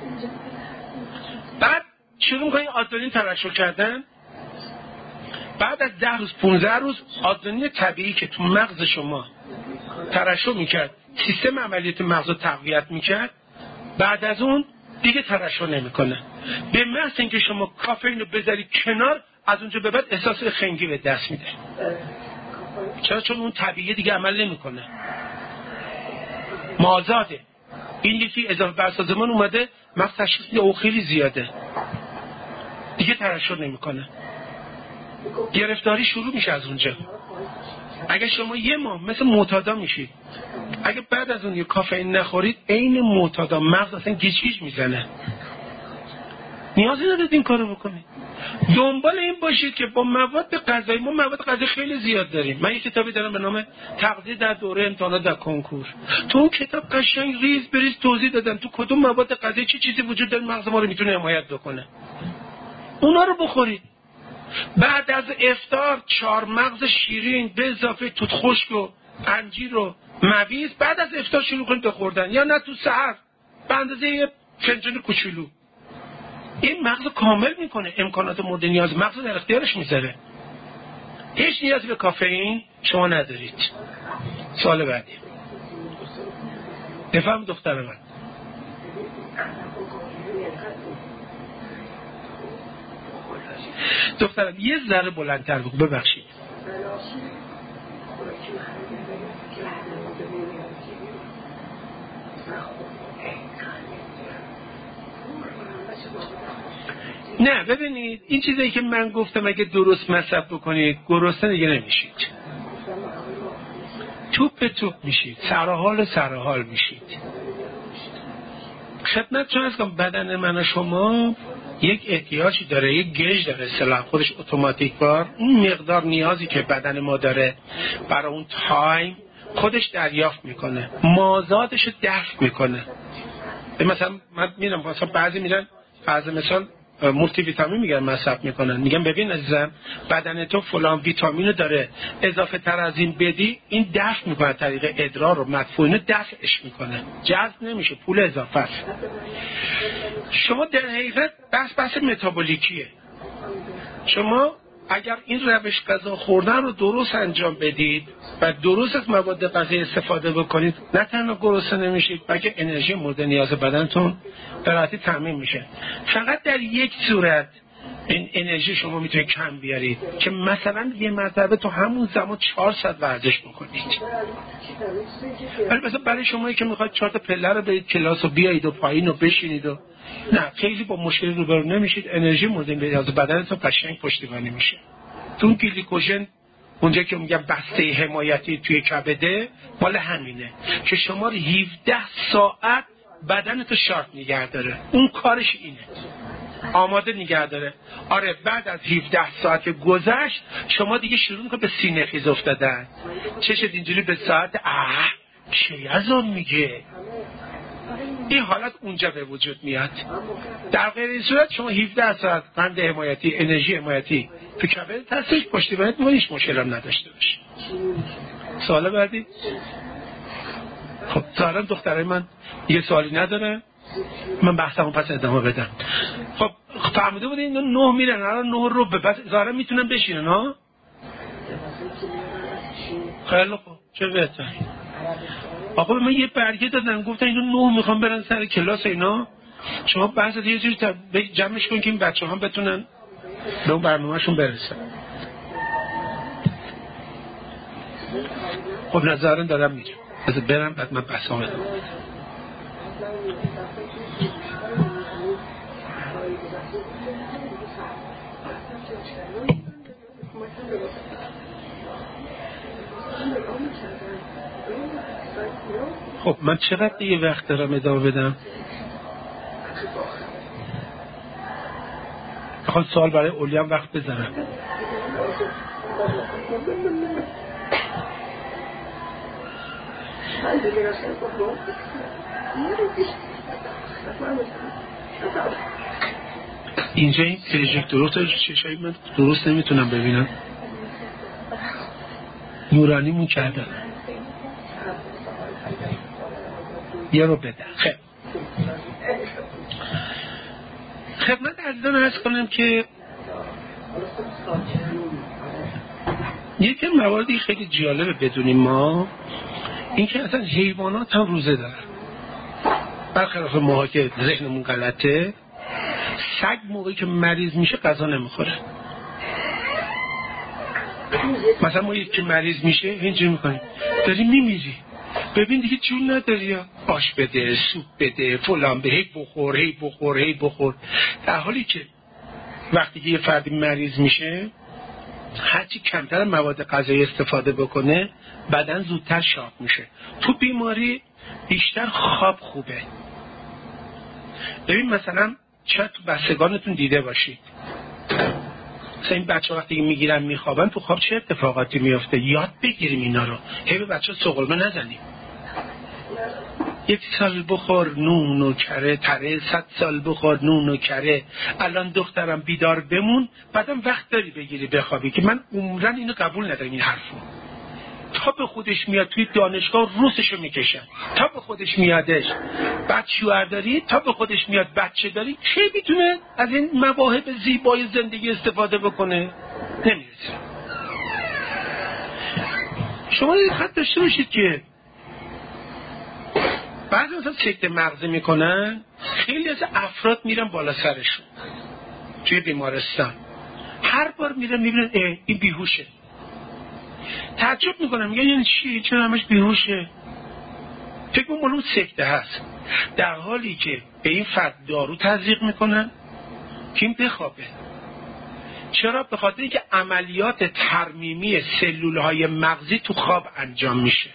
بعد شروع میکنه آدزونین ترشح کردن. بعد از 10 روز 15 روز آدزونین طبیعی که تو مغز شما ترشح میکرد، سیستم عملیات مغز رو تقویت میکرد، بعد از اون دیگه ترشح نمیکنه. به محض اینکه شما کافئین رو بذاری کنار، از اونجا به بعد احساس خنگی به دست میده. چرا؟ چون اون طبیعی دیگه عمل نمیکنه، مازاده. این یکی اضافه بر سازمان اومده، مغز تشخیص او خیلی زیاده، دیگه ترشح نمیکنه. گرفتاری شروع میشه از اونجا. اگه شما یه ماه مثل معتادا میشید، اگه بعد از اون یه کافئین نخورید عین معتادا مغز اصلا گیج گیج میزنه. نیازی ندارید این کارو بکنید. دنبال این باشید که با مواد غذایی، ما مواد غذایی خیلی زیاد داریم. من یه کتابی دارم به نام تغذیه در دوره امتحانات در کنکور. تو اون کتاب قشنگ ریز بریز توضیح دادم تو کدوم مواد غذایی چه چیزی وجود داره مغز ما رو میتونه حمایت بکنه. اونا رو بخورید. بعد از افطار 4 مغز شیرین به اضافه توت خشک و انجیر و مویز بعد از افطار شروع کنید به خوردن، یا نه تو سحر به اندازه یه فنجان کوچولو. این مغز کامل میکنه، امکانات مورد نیاز مغز در اختیارش میذاره. هیچ نیازی به کافئین شما ندارید. سوال بعدی. بفهم دختر من. دخترم یه ذره بلندتر بگو. ببخشید. نه ببینید این چیزایی که من گفتم اگه درست مصرف بکنید گرسنه دیگه نمیشید، توپ میشید، سرحال میشید. خدمتتون هست که بدن من و شما یک احتیاجی داره، یک گیج داره، اصطلاحاً خودش اتوماتیک بار اون مقدار نیازی که بدن ما داره برای اون تایم خودش دریافت میکنه، مازادش رو دفع میکنه. مثلا من میرم مثلا بعضی میرن مثلا مولتی ویتامین میگن مصرف میکنن، میگن ببین عزیزم بدن تو فلان ویتامینو داره، اضافه تر از این بدی این دفع میکنه، طریق ادرار رو مدفوعینو دفعش میکنه، جذب نمیشه، پول اضافه است. شما در حقیقت بحث متابولیکیه. شما اگر این روش غذا خوردن رو درست انجام بدید و درست از مواد غذایی استفاده بکنید، نه تنها گرسنه نمیشید بلکه انرژی مورد نیاز بدنتون به راحتی تامین میشه. فقط در یک صورت این انرژی شما میتونید کم بیارید که مثلا یه مرتبه تو همون زمان 4 ساعت ورزش بکنید. ولی مثلا برای شمایی که میخواید 4 تا پله رو برید کلاس و بیایید و پایین و بشینید و نه، خیلی با مشکل روبرو نمیشید، انرژی مورد نیاز بدنتون قشنگ پشتیبانی میشه. تو گلیکوژن اونجا که میگم بسته حمایتی توی کبده مال همینه که شما رو 17 ساعت بدنتو شارپ نگه داره. اون کارش اینه، آماده نگه داره. آره بعد از 17 ساعت گذشت شما دیگه شروع میکنه به سینه خیز افتادن، چشت اینجوری به ساعت چه از اون میگه، این حالت اونجا به وجود میاد. در غیر این صورت شما 17 ساعت قند حمایتی، انرژی حمایتی تو کبد هستش، پشتیبانی ما هیچ مشکلی هم نداشته باشه. سوال بعدی. خب ظاهرا دخترای من یه سوالی نداره، من بحثمو پس ادامه بدم. خب فهمیده بودین 9 میرن الان 9 رو به بس ظاهرا میتونن بشینن ها. خیلی خوب چه بهتر. آقا من یه برگه دادن گفتن اینو 9 میخوام برن سر کلاس اینا، شما بحث یه جوری جمعش کن که این بچه‌ها هم بتونن به اون برنامه‌شون برسن. خب نظرن دارم میرم از برم بعد من بحثم ادامه بدم. خب من چقدر دیگه وقت دارم ادامه بدم؟ میخوام سوال برای اولیم وقت بذارم. اینجا این پروژکتور چشایی من درست نمیتونم ببینم، نورانیمون کردن یه رو بده. خدمت عزیزان عرض کنم که یکی مواردی خیلی جالبه بدونیم ما این که اصلا حیوانات هم روزه دارن، برخلاف ماها که ذهنمون غلطه. سگ موقعی که مریض میشه غذا نمیخوره. مثلا ما یکی مریض میشه اینجوری میکنیم داری میمیری، ببین دیگه جون نداری، آش بده، سوپ بده، فلان به، هی بخور. در حالی که وقتی که یه فردی مریض میشه هرچی کمتر مواد غذایی استفاده بکنه بدن زودتر شارپ میشه. تو بیماری بیشتر خواب خوبه. ببین مثلا شاید تو بستگانتون دیده باشید مثلا این بچه وقتی میگیرن میخوابن تو خواب چه اتفاقاتی میفته. یاد بگیریم اینا رو، هی به بچه سقلمه نزنیم. 1 سال بخور نون و کره تره، 100 سال بخور نون و کره. الان دخترم بیدار بمون بعدم وقت داری بگیری بخوابی، که من عمرن اینو قبول ندارم این حرفو. تا به خودش میاد توی دانشگاه روسشو میکشن، تا به خودش میادش بعد شوهر داری، تا به خودش میاد بچه داری، کی میتونه از این مواهب زیبای زندگی استفاده بکنه؟ نمیرسه. شما دقت داشته باشید که بعضی مثلا سکته مغزی میکنن، خیلی از افراد میرن بالا سرشون توی بیمارستان، هر بار میرن میبینن این بیهوشه، تعجب میکنن، میگن یعنی چی؟ چرا همش بیهوشه؟ فکر کنم اون سکته هست، در حالی که به این فرد دارو تزریق میکنن که این بخوابه. چرا؟ به خاطر اینکه عملیات ترمیمی سلولهای مغزی تو خواب انجام میشه.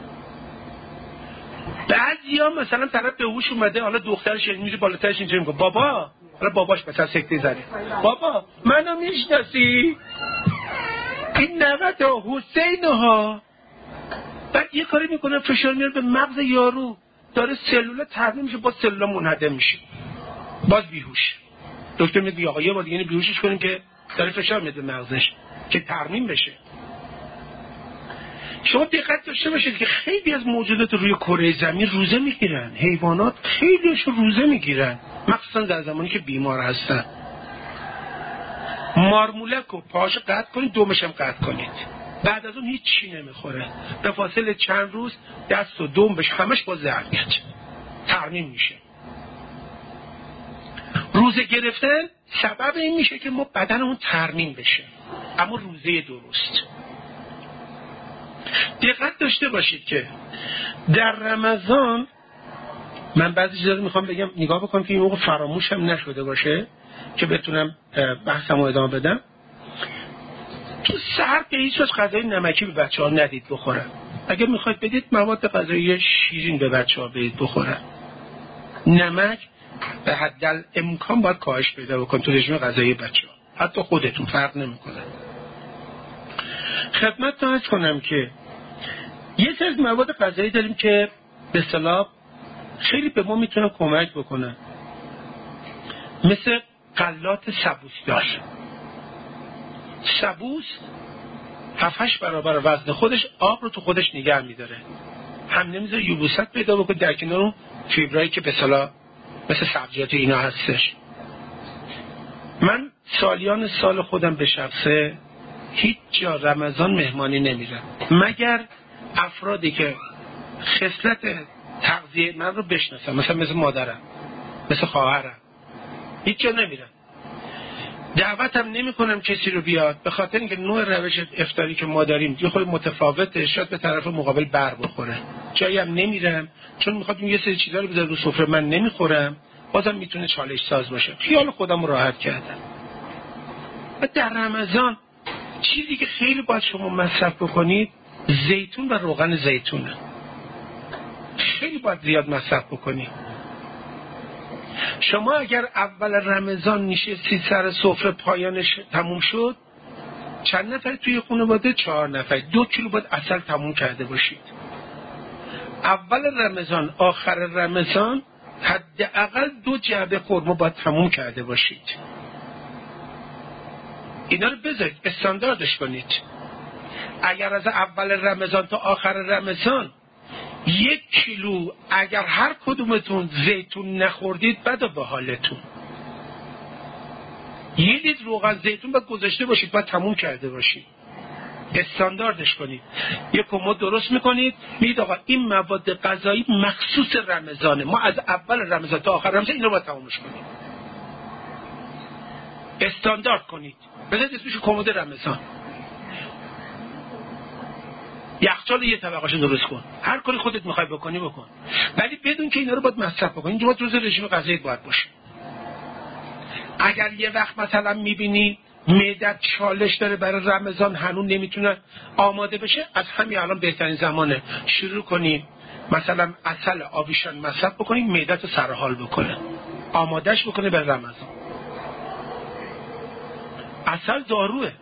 بعضیا مثلا طرف به هوش اومده، حالا دخترش میشه بالاترش اینجوری میگه بابا، حالا باباش مثلا سکته زده، بابا منو میشناسی؟ این نوت حسین ها. بعد یه کاری میکنه، فشار میاره به مغز یارو، داره سلول ترمیم میشه، با سلول منهدم میشه، باز بیهوش. دکتر میگه آقا یه بار دیگه بیهوشش کنیم که داره فشار میده به مغزش که ترمیم بشه. شما دقت داشته باشید که خیلی از موجودات روی کره زمین روزه میگیرن، حیوانات خیلیشون روزه میگیرن، مخصوصا در زمانی که بیمار هستن. مارمولک و پاهاشو قطع کنید، دمش هم قطع کنید، بعد از اون هیچ چی نمیخوره، به فاصله چند روز دست و دمش همش با زهر میاد، ترمیم میشه. روزه گرفتن سبب این میشه که ما بدنمون ترمیم بشه، اما روزه درست. دقت داشته باشید که در رمضان، من بعضی چیزا رو میخوام بگم نگاه بکنم که این موقع فراموشم نشده باشه که بتونم بحثمو ادامه بدم. تو سحر به هیچ وجه غذای نمکی به بچه‌ها ندید بخورن. اگر میخواید بدید مواد غذایی شیرین به بچه‌ها بدید بخورن. نمک به حد امکان باید کاهش پیدا بکنه تو رژیم غذایی بچه‌ها، حتی خودتون فرق نمیکنه. خدمتتون عرض کنم که یه سری مواد غذایی داریم که به اصطلاح خیلی به ما میتونن کمک بکنن، مثل غلات سبوسدار. سبوس 7-8 برابر وزن خودش آب رو تو خودش نگه میداره، هم نمیذاره یبوست پیدا بکنه، در کنار اون فیبرایی که به اصطلاح مثل سبزیجات اینا هستش. من سالیان سال خودم به شخصه هیچ جا رمضان مهمانی نمیرم مگر افرادی که خصلت تغذیه من رو بشناسم، مثل مادرم، مثل خواهرم. هیچ جا نمیرم، دعوتم نمی کنم کسی رو بیاد، به خاطر اینکه نوع روش افطاری که ما داریم یه خود متفاوته، شاید به طرف مقابل بر بخوره. جایی هم نمیرم چون میخواد یه سری چیزا رو بذاره رو سفره، من نمیخورم، بازم میتونه چالش ساز باشه. خیال خودم رو راحت کردم. و در رمضان چیزی که خیلی باید شما مصرف بکنید زیتون و روغن زیتونه. خیلی باید زیاد مصرف بکنید. شما اگر اول رمضان نشستید سر سفره، پایانش تموم شد، چند نفر توی خانواده؟ 4 نفر، 2 کیلو باید عسل تموم کرده باشید. اول رمضان، آخر رمضان حداقل 2 جعبه خرما باید تموم کرده باشید. اینا رو بذارید استانداردش کنید. اگر از اول رمضان تا آخر رمضان 1 کیلو اگر هر کدومتون زیتون نخوردید بده به حالتون. 1 لیتر روغن زیتون باید گذاشته باشید، باید تموم کرده باشید. استانداردش کنید. یک کمد درست میکنید، میگید آقا این مواد غذایی مخصوص رمضانه، ما از اول رمضان تا آخر رمضان این رو باید تمومش کنیم. استاندارد کنید، بذارید اسمش کمد رمضان. یخچال یه طبقه‌اشو درست کن، هر کاری خودت میخوای بکنی بکن، ولی بدون که اینا رو باید مصرف بکنی. اینجا باید روز رژیم غذایی باید باشه. اگر یه وقت مثلا میبینی معدت چالش داره برای رمضان، هنوز نمیتونه آماده بشه، از همین الان بهترین زمانه شروع کنی مثلا عسل آویشان مصرف بکنی، معدت رو سرحال بکنه، آمادهش بکنه برای رمضان. عسل داروه،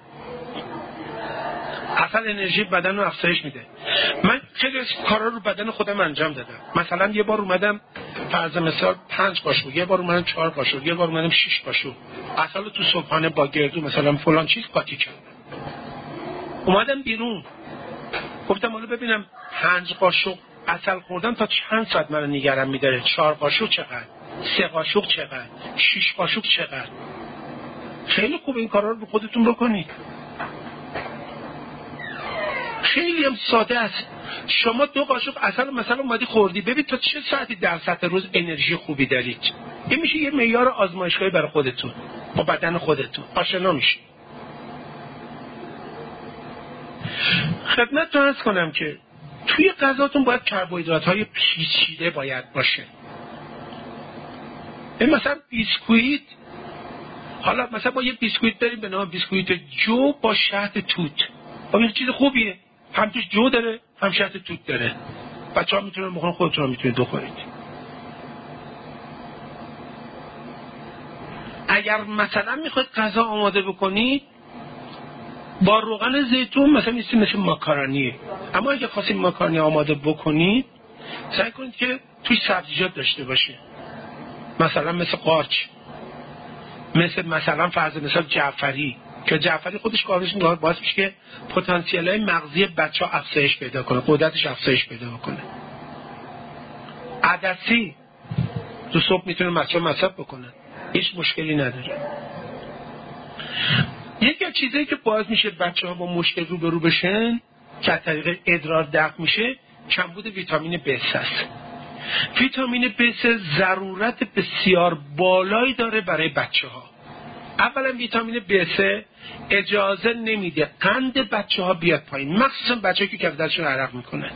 عسل انرژی بدن رو افزایش میده. من خیلی از کارا رو بدن خودم انجام دادم. مثلا یه بار اومدم فرض مثال 5 قاشق، یه بار اومدم 4 قاشق، یه بار اومدم 6 قاشق عسل رو تو صبحانه با گردو مثلا فلان چیز قاطی کردم. اومدم بیرون گفتم حالا ببینم 5 قاشق عسل خوردم تا چند ساعت منو نگران میداره، 4 قاشق چقدر، 3 قاشق چقدر، 6 قاشق چقدر. خیلی خوب این کارا رو خودتون بکنید. خیلی هم ساده است. شما 2 قاشق عسل مثلا اومدی خوردی، ببین تا چه ساعتی در سطح روز انرژی خوبی دارید. این میشه یه معیار آزمایشگاهی برای خودتون، با بدن خودتون آشنا میشید. خدمتتون عرض کنم که توی غذاتون باید کربوهیدرات‌های پیچیده باید باشه. این مثلا بیسکویت، حالا مثلا ما یه بیسکویت داریم به نام بیسکویت جو با شهد توت. این چیز خوبیه، هم توش جو داره هم شهد توت داره. بچه‌ها میتونن بخورن، خودتون هم میتونید بخورید. اگر مثلا میخواید غذا آماده بکنید با روغن زیتون، مثلا مثل ماکارونیه، اما اگه خواستید ماکارونی آماده بکنید سعی کنید که توی سبزیجات داشته باشه، مثلا مثل قارچ، مثلا فرض مثال جعفری، که جعفری خودش کارش باعث میشه که پتانسیل‌های مغزی بچه‌ها افزایش پیدا کنه، قدرتش افزایش پیدا کنه. عدسی تو صبح میتونه بچه‌ها مصرف بکنن، هیچ مشکلی نداره. یکی از چیزایی که باعث میشه بچه‌ها با مشکل روبرو بشن که از طریق ادرار دفع میشه، کمبود ویتامین B3 است. ویتامین B3 ضرورت بسیار بالایی داره برای بچه‌ها. اولا ویتامین B3 اجازه نمیده قند بچه‌ها بیاد پایین، مخصوصا بچه‌ای که کبدشون عرق میکنن.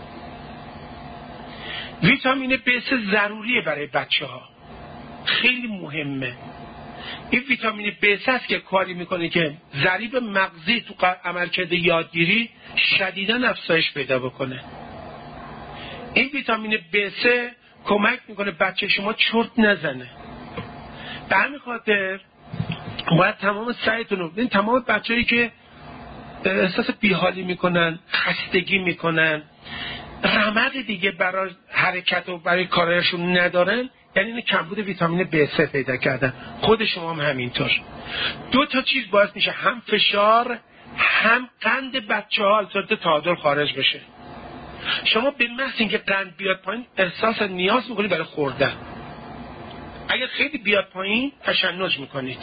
ویتامین B3 ضروریه برای بچه‌ها، خیلی مهمه. این ویتامین B3 است که کاری میکنه که ضریب مغزی تو عملکرد یادگیری شدیداً افزایش پیدا بکنه. این ویتامین B3 کمک میکنه بچه شما چرت نزنه. به همین خاطر باید تمام سعیتون رو، این تمام بچه‌ای که احساس بیحالی میکنن، خستگی میکنن، رمق دیگه برای حرکت و برای کارشون ندارن، یعنی این کمبود ویتامین B3 پیدا کردن. خود شما هم همینطور. 2 تا چیز باعث میشه هم فشار هم قند بچه‌ها از صورت تعادل خارج بشه. شما به محض اینکه قند بیاد پایین احساس نیاز میکنید برای خوردن. اگر خیلی بیاد پایین تشنج میکنید.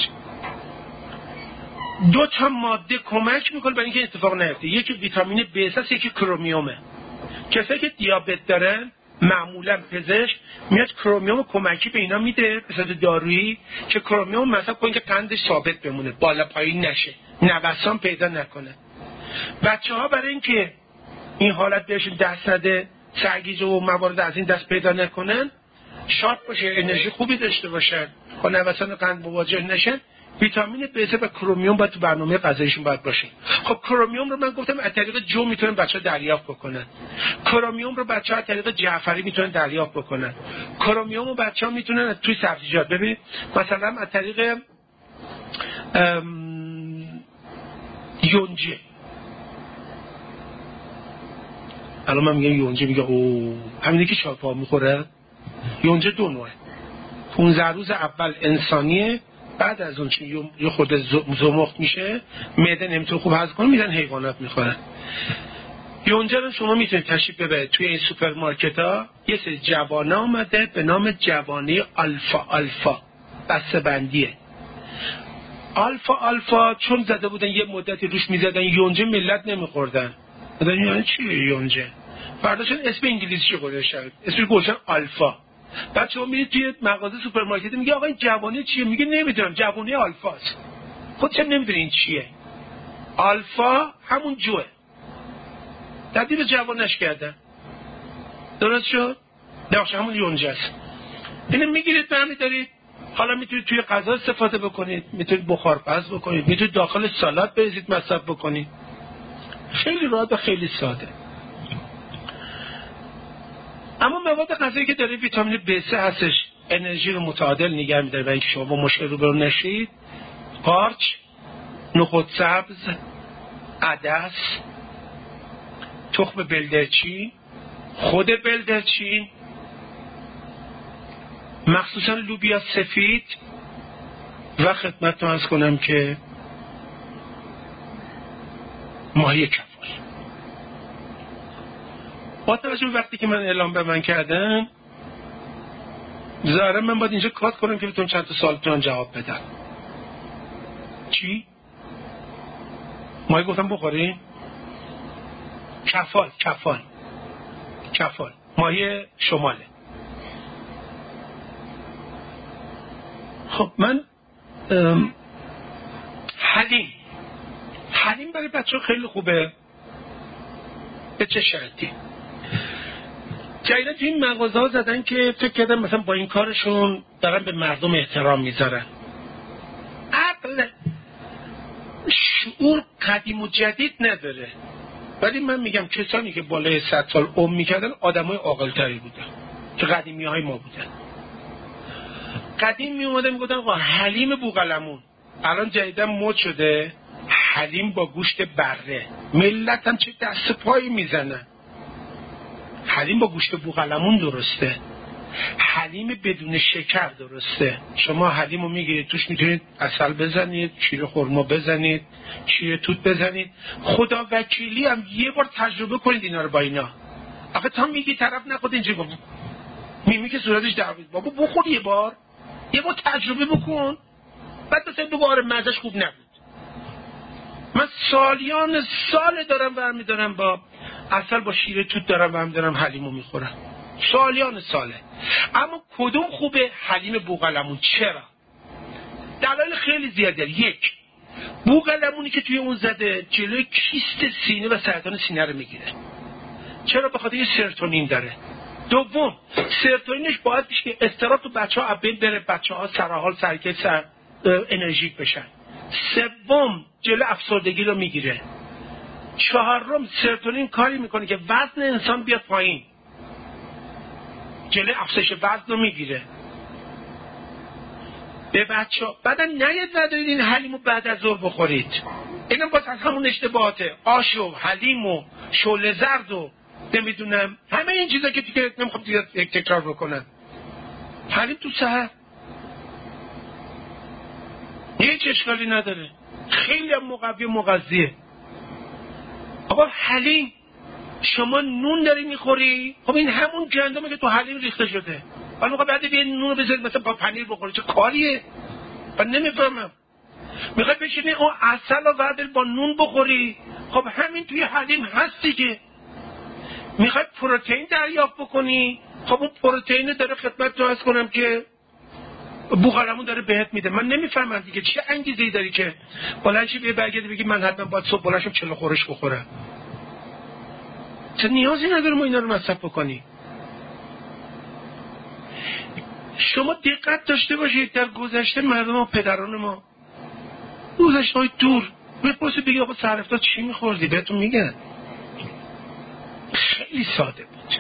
2 تا ماده کمک میکنه برای اینکه اتفاق نیفته. یکی ویتامین B3 است، یکی کرومیومه. کسایی که دیابت دارن معمولا پزشک میاد کرومیوم کمکی به اینا میده به صورت دارویی که کرومیوم مثلا کنه که قندش ثابت بمونه، بالا پایین نشه، نوسان پیدا نکنه. بچه‌ها برای اینکه این حالت بهشون دست نده، سرگیجه و موارد از این دست پیدا نکنن، شارپ باشه، انرژی خوبی داشته باشن، با نوسان قند مواجه نشن، ویتامین B3 و کرومیوم باید تو برنامه غذاییشون باید باشه. خب کرومیوم رو من گفتم از طریق جو میتونن بچه‌ها دریافت بکنن. کرومیوم رو بچه‌ها از طریق جعفری میتونن دریافت بکنن. کرومیوم رو بچه‌ها میتونن توی سبزیجات، ببین مثلا از طریق یونجه. الان من میگم یونجه، میگه او همینه که شاپا میخوره. یونجه 2 نوعه. 15 روز اول انسانیه، بعد از اون چه یه خورده زمخت میشه، معده نمیتونه خوب هضم کنه، میرن حیوانات میخورن. یونجه رو شما میتونید تشریف ببرید توی این سوپرمارکت‌ها. یه سری جوانه اومده به نام جوانه آلفا بسته بندیه. آلفا چون زده بودن یه مدتی روش میزدن یونجه، ملت نمیخوردن. یعنی چیه یونجه؟ برداشتن اسم انگلیسیشو گذاشتن، اسمش گذاشتن آلفا. بعد شما میرید توی مغازه سوپرمارکت میگه آقا این جوانه چیه؟ میگه نمیدونم، جوانه آلفاست. خودت هم نمیدونی این چیه. آلفا همون جوه، تبدیل جوانش کردن. درست شد؟ نقش همون یونجه است. اینو میگیرید برمی‌دارید. حالا میتونید توی غذا استفاده بکنید، میتونید بخارپز بکنید، میتونید داخل سالاد بریزید مصرف بکنید. خیلی راحت و خیلی ساده. اما مواد غذایی که داره ویتامین B3 هستش، انرژی رو متعادل نگه می‌داره برای اینکه شما با مشکل روبرو نشید. قارچ، نخود سبز، عدس، تخم بلدرچین، خود بلدرچین، مخصوصا لوبیا سفید، و خدمتتون عرض کنم که ماهی کفال. با توجه به وقتی که من اعلام به من کردن ظاهرا من باید اینجا کات کنم که بتونم چند تا سوالتون جواب بدم. چی؟ ماهی گفتم بخوری؟ کفال ماهی شماله. خب من حلیم برای بچه ها خیلی خوبه. به چه شرطی؟ جایده توی این مغازه ها زدن که فکر کردن مثلا با این کارشون دارن به مردم احترام میذارن. عقل شعور قدیم و جدید نداره. ولی من میگم کسانی که بالای 100 سال عمر میکردن آدمای عاقل‌تری بودن که قدیمی های ما بودن. قدیم میومدن میگفتن آقا حلیم بوقلمون، الان جدیدن مد شده حلیم با گوشت بره. ملت هم چه دست پایی میزنن. حلیم با گوشت بوقلمون درسته، حلیم بدون شکر درسته. شما حلیم رو میگیرید توش میتونید عسل بزنید، شیر خرما بزنید، شیر توت بزنید. خدا وکیلی هم یه بار تجربه کنید اینا رو با اینا. آخه تا میگی طرف نخواد اینجا بابا میمی که صورتش دعوید بابا بخور یه بار تجربه بکن، بعد مثلا دوباره مزهش خوب نبود. من سالیان سال دارم برمیدارم با عسل با شیر توت دارم برمیدارم حلیمو میخورم، سالیان ساله. اما کدوم خوبه؟ حلیم بوقلمون. چرا؟ دلایل خیلی زیاده. یک، بوقلمونی که توی اون زده جلوی کیست سینه و سرطان سینه رو میگیره. چرا؟ به خاطر سرتونین داره. دوم، سرتونینش باعث میشه که اضطراب تو بچه‌ها از بین بره، بچه‌ها سرحال سرکش انرژیک بشن. سوم، جلوی افسردگی رو میگیره. چهارم، سرتونین کاری میکنه که وزن انسان بیاد پایین، جلوی افزایش وزن رو میگیره. به بچه‌ها بعدن نید ندارید این حلیمو بعد از ظهر بخورید. اینم باز از همون اشتباهاته. آش و حلیم و شعله زرد و نمیدونم همه این چیزا که دیگه نمیخوام دیگه تکرار بکنم. حلیم تو سحر هیچ اشکالی نداره، خیلی هم مقوی مغذیه. آقا حلیم شما نون داری میخوری، خب این همون گندمه که تو حلیم ریخته شده. ولی موقع بعد بیاین نون رو بذارید مثلا با پنیر بخوری، چه کاریه؟ من نمیفهمم. میخوای بشینی اون عسل رو بعد با نون بخوری، خب همین توی حلیم هستی که. میخوای پروتئین دریافت بکنی، خب اون پروتئین داره خدمت تو عرض کنم که بوقلمون داره بهت میده. من نمیفهمم دیگه چه انگیزه‌ای داری که بلندشی بیای برگردی بگی من حتما باید صبح بلندشم چلو خورش بخورم. چه نیازی نداره ما اینا رو مصرف بکنی. شما دقت داشته باشید در گذشته مردم و پدران ما گذشته‌های دور بپرسید بگید آقا سررفتار چی میخوردی، بهتون میگن. خیلی ساده بود.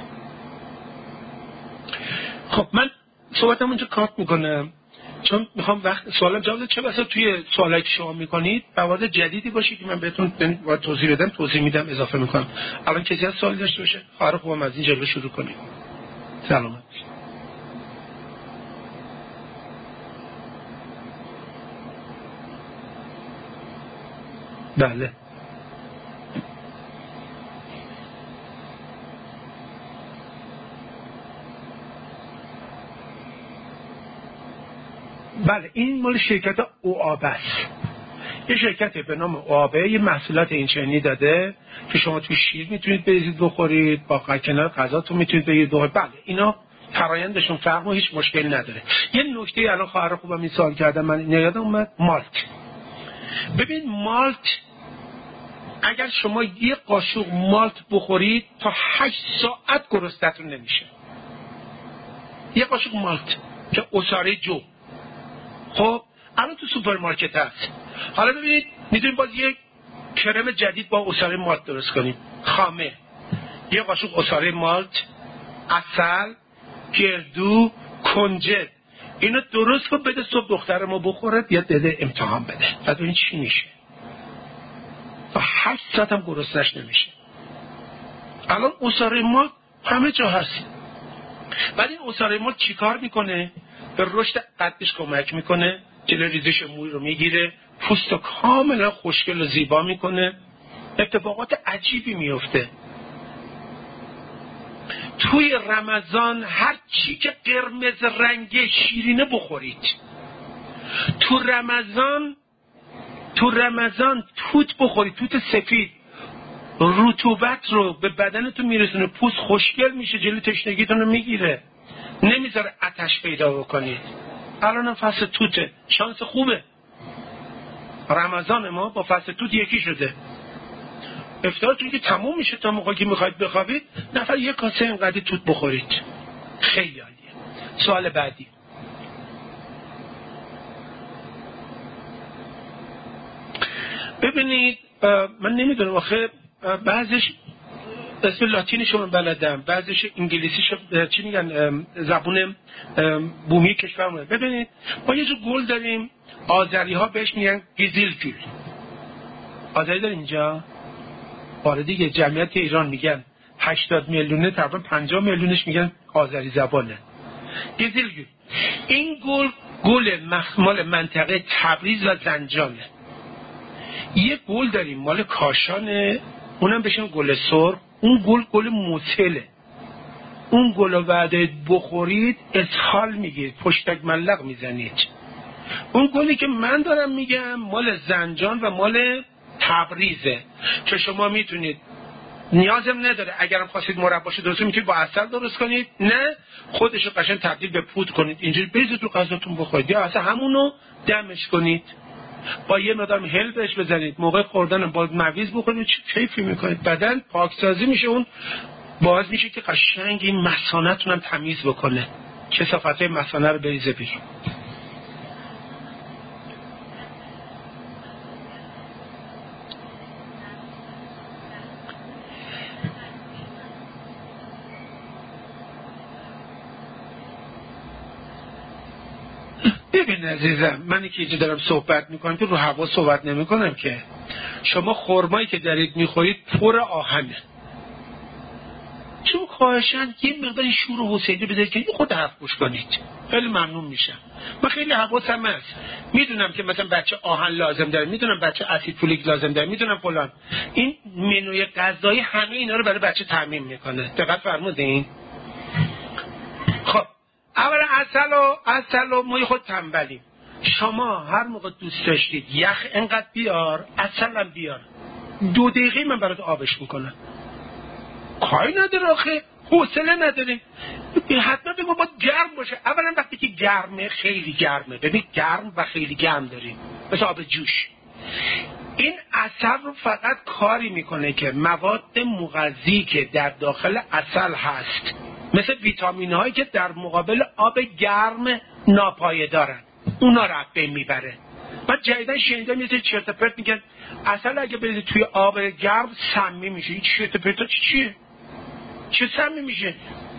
خب من صحبتم اونجا کات میکنم چون میخوام وقت سوالم جواب چه بسا توی سوالایی که شما میکنید موارد جدیدی باشه که من بهتون باید توضیح بدم، توضیح میدم، اضافه میکنم. الان کسی از سوالی داشته باشه؟ خواهر خوبم از این جلو شروع کنیم. سلامت. بله. بله این مال شرکت اوآب است. یه شرکت به نام اوآب یه محصولات اینچنینی داده که شما توی شیر میتونید بریزید بخورید، با کنار غذاتون میتونید بگیرید بخورید. بله اینا فرآیندشون فرق و هیچ مشکلی نداره. یه نکته الان خواهر خوبم این سوال کردم من نیادم اومد، مالت. ببین مالت اگر شما یه قاشق مالت بخورید تا 8 ساعت گرسنه‌تون نمیشه. یه قاشق مالت که عصاره جو. خب الان تو سوپرمارکت هست. حالا ببینید میتونید باز یک کرم جدید با عصاره مالت درست کنید. خامه، یه قاشق عصاره مالت، عسل، گردو، کنجد، اینو درست کن بده صبح دختر ما بخوره بیاد بده امتحان بده. بعد این چی میشه؟ تا 8 ساعت هم گرسنش نمیشه. الان عصاره مالت همه جا هست. بعد این عصاره مالت چیکار میکنه؟ به رشد قدش کمک میکنه، جلوی ریزش موی رو میگیره، پوست رو کاملا خوشگل و زیبا میکنه، اتفاقات عجیبی میفته. توی رمضان هر چی که قرمز رنگ شیرینه بخورید. تو رمضان توت بخورید، توت سفید. رطوبت رو به بدنتون میرسونه، پوست خوشگل میشه، جلوی تشنگیتون رو میگیره، نمیذاره آتش پیدا بکنید. الان فصل توته، شانس خوبه. رمضان ما با فصل توت یکی شده. افطارتون که تموم میشه، تا موقعی که میخواید بخوابید نفر یک کاسه اینقدر توت بخورید. خیلی عالیه. سوال بعدی. ببینید من نمیدونم آخه بعضش اسم لاتینیشو من بلدم، بعضش انگلیسیشو چی میگن، زبون بومی کشورمونه. ببینید ما یه جور گل داریم، آذری ها بهش میگن گزیلگül. آذری داریم اینجا؟ آره دیگه، جمعیت ایران میگن 80 میلیونه، تقریبا 50 میلیونش میگن آذری زبانه. گزیلگül این گل مال منطقه تبریز و زنجانه. یه گل داریم مال کاشانه، اونم بهشون گل سرخ. اون گل مسله. اون گل رو بعد بخورید اسهال میگیرید، پشتک ملق میزنید. اون گلی که من دارم میگم مال زنجان و مال تبریزه که شما میتونید، نیازم نداره اگرم خواستید مرباشو درست میتونید با عسل درست کنید، نه خودشو قشنگ تبدیل به پود کنید، اینجوری بریزید تو غذاتون بخورید، یا اصلا همونو دمش کنید، با یه مقدار هل بهش بزنید، موقع خوردن با مویز بخورید، کیفی میکنید، بدن پاکسازی میشه، اون باعث میشه که قشنگ این مثانه‌تون هم تمیز بکنه، کثافت‌های مثانه رو بریزه بیرون. ببین عزیزم، منی که اینجا دارم صحبت میکنم که رو هوا صحبت نمیکنم که. شما خرمایی که دارید میخورید پر آهنه. چون خواهشاً یه مقدار شور و حسینی بذارید که خود حرف گوش کنید، خیلی ممنون میشم. من خیلی حواسم هست، میدونم که مثلا بچه آهن لازم داره، میدونم بچه اسید فولیک لازم داره، میدونم فلان. این منوی غذایی همه اینا رو برای بچه تامین میکنه. دقت فرمودین؟ خب اولا عسل و ما خود تنبلیم. شما هر موقع دوست داشتید یخ انقدر بیار، عسلم بیار، 2 دقیقه من برات آبش میکنم. کاری نداره آخه، حوصله نداریم. حتما بگو باید گرم باشه. اولا وقتی که گرمه، خیلی گرمه، ببین گرم و خیلی گرم داریم، مثل آب جوش. این عسل رو فقط کاری میکنه که مواد مغذی که در داخل عسل هست، مثل ویتامین هایی که در مقابل آب گرم ناپایدارن، اونا رو بین میبره. من جدیدن شنیدم یه چرت و پرت میگن عسل اگه بریزی توی آب گرم سمی میشه. این چرت و پرتا چیه؟ چه سمی میشه؟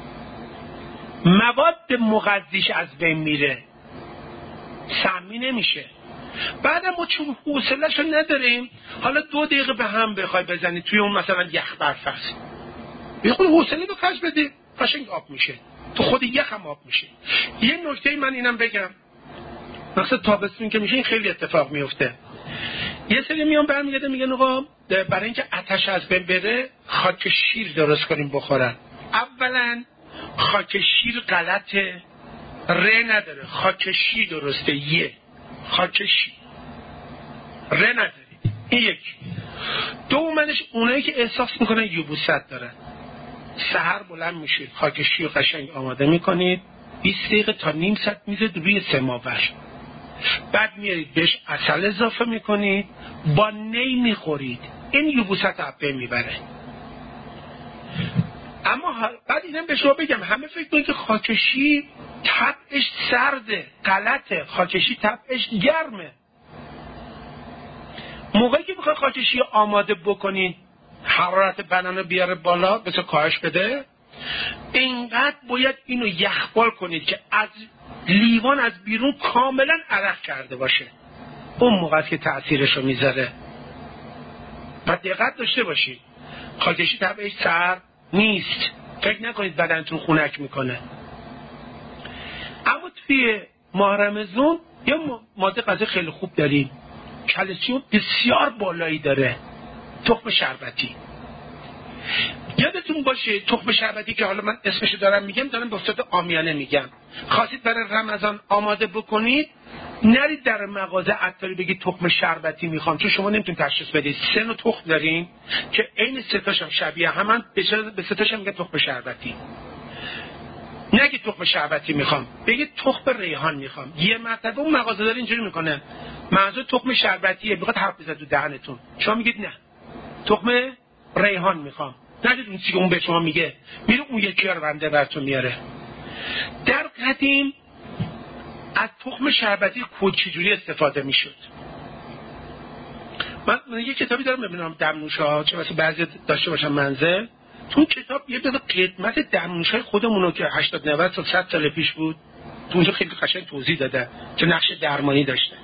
مواد مغذیش از بین میره، سمی نمیشه. بعد ما چون حوصله‌شو نداریم، حالا 2 دقیقه به هم بخوای بزنی توی اون مثلا یخ برفست، یه خود حوصله رو خرج بدی، قشنگ آب میشه، تو خود یخ هم آب میشه. یه نکته من اینم بگم، مثلا تابستون که میشه این خیلی اتفاق میفته. یه سری میان برمیگردن میگن آقا برای اینکه آتش از بین بره خاک شیر درست کنیم بخورن. اولا خاک شیر غلطه، ره نداره، خاک شیر درسته، یه خاک شیر ره نداره. این یک. دومنش اونایی که احساس میکنن یبوست دارن، سحر بلند میشید خاک شیر قشنگ آماده میکنید، 20 دقیقه تا نیم ساعت میذارید روی سماور، بعد میارید بهش عسل اضافه میکنید، با نی میخورید، این یبوست عبه میبره. اما بعد اینم به شما بگم، همه فکر کنید که خاکشی طبعش سرده، غلطه. خاکشی طبعش گرمه. موقعی که میخواد خاکشی آماده بکنید حرارت بدن بیاره بالا، مثل کاهش بده، اینقدر باید اینو یخبال کنید که از لیوان از بیرون کاملا عرق کرده باشه. اون موقع است که تأثیرشو میذاره. و دقت داشته باشید، خاکشی طبعش سرد نیست، فکر نکنید بدنتون خنک میکنه. اما توی ماه رمضان یه ماده غذایی خیلی خوب داریم، کلسیم بسیار بالایی داره، تخم شربتی. یادتون باشه تخم شربتی که حالا من اسمشو دارم میگم، دارم به صورت عامیانه میگم. خواستید برای رمضان آماده بکنید، نرید در مغازه عطاری بگید تخم شربتی میخوام، چون شما نمیتونید تشخیص بدید. 3 نوع تخم دارین که عین 3 تاشم شبیه همن، به 3 تاشم میگن تخم شربتی. نگید تخم شربتی میخوام، بگید تخم ریحان میخوام. یه مرتبه اون مغازه دار اینجوری میکنه، منظور تخم شربتیه، میخواد حرف بزنه تو دهنتون، شما میگید نه تخم ریحان میخوام. نگید اون چیزی که اون به شما میگه، میره اون یکی رو بنده براتون میاره. در قدیم از تخم شربتی چجوری استفاده میشد؟ من یه کتابی دارم ببینم دمنوش‌ها، چه مثلا بعضی داشته باشم منزل، تو اون کتاب یه دونه قدمت دمنوش‌های خودمونو که 80 90 تا 100 سال پیش بود، تو اونجا خیلی قشنگ توضیح داده که نقش درمانی داشته.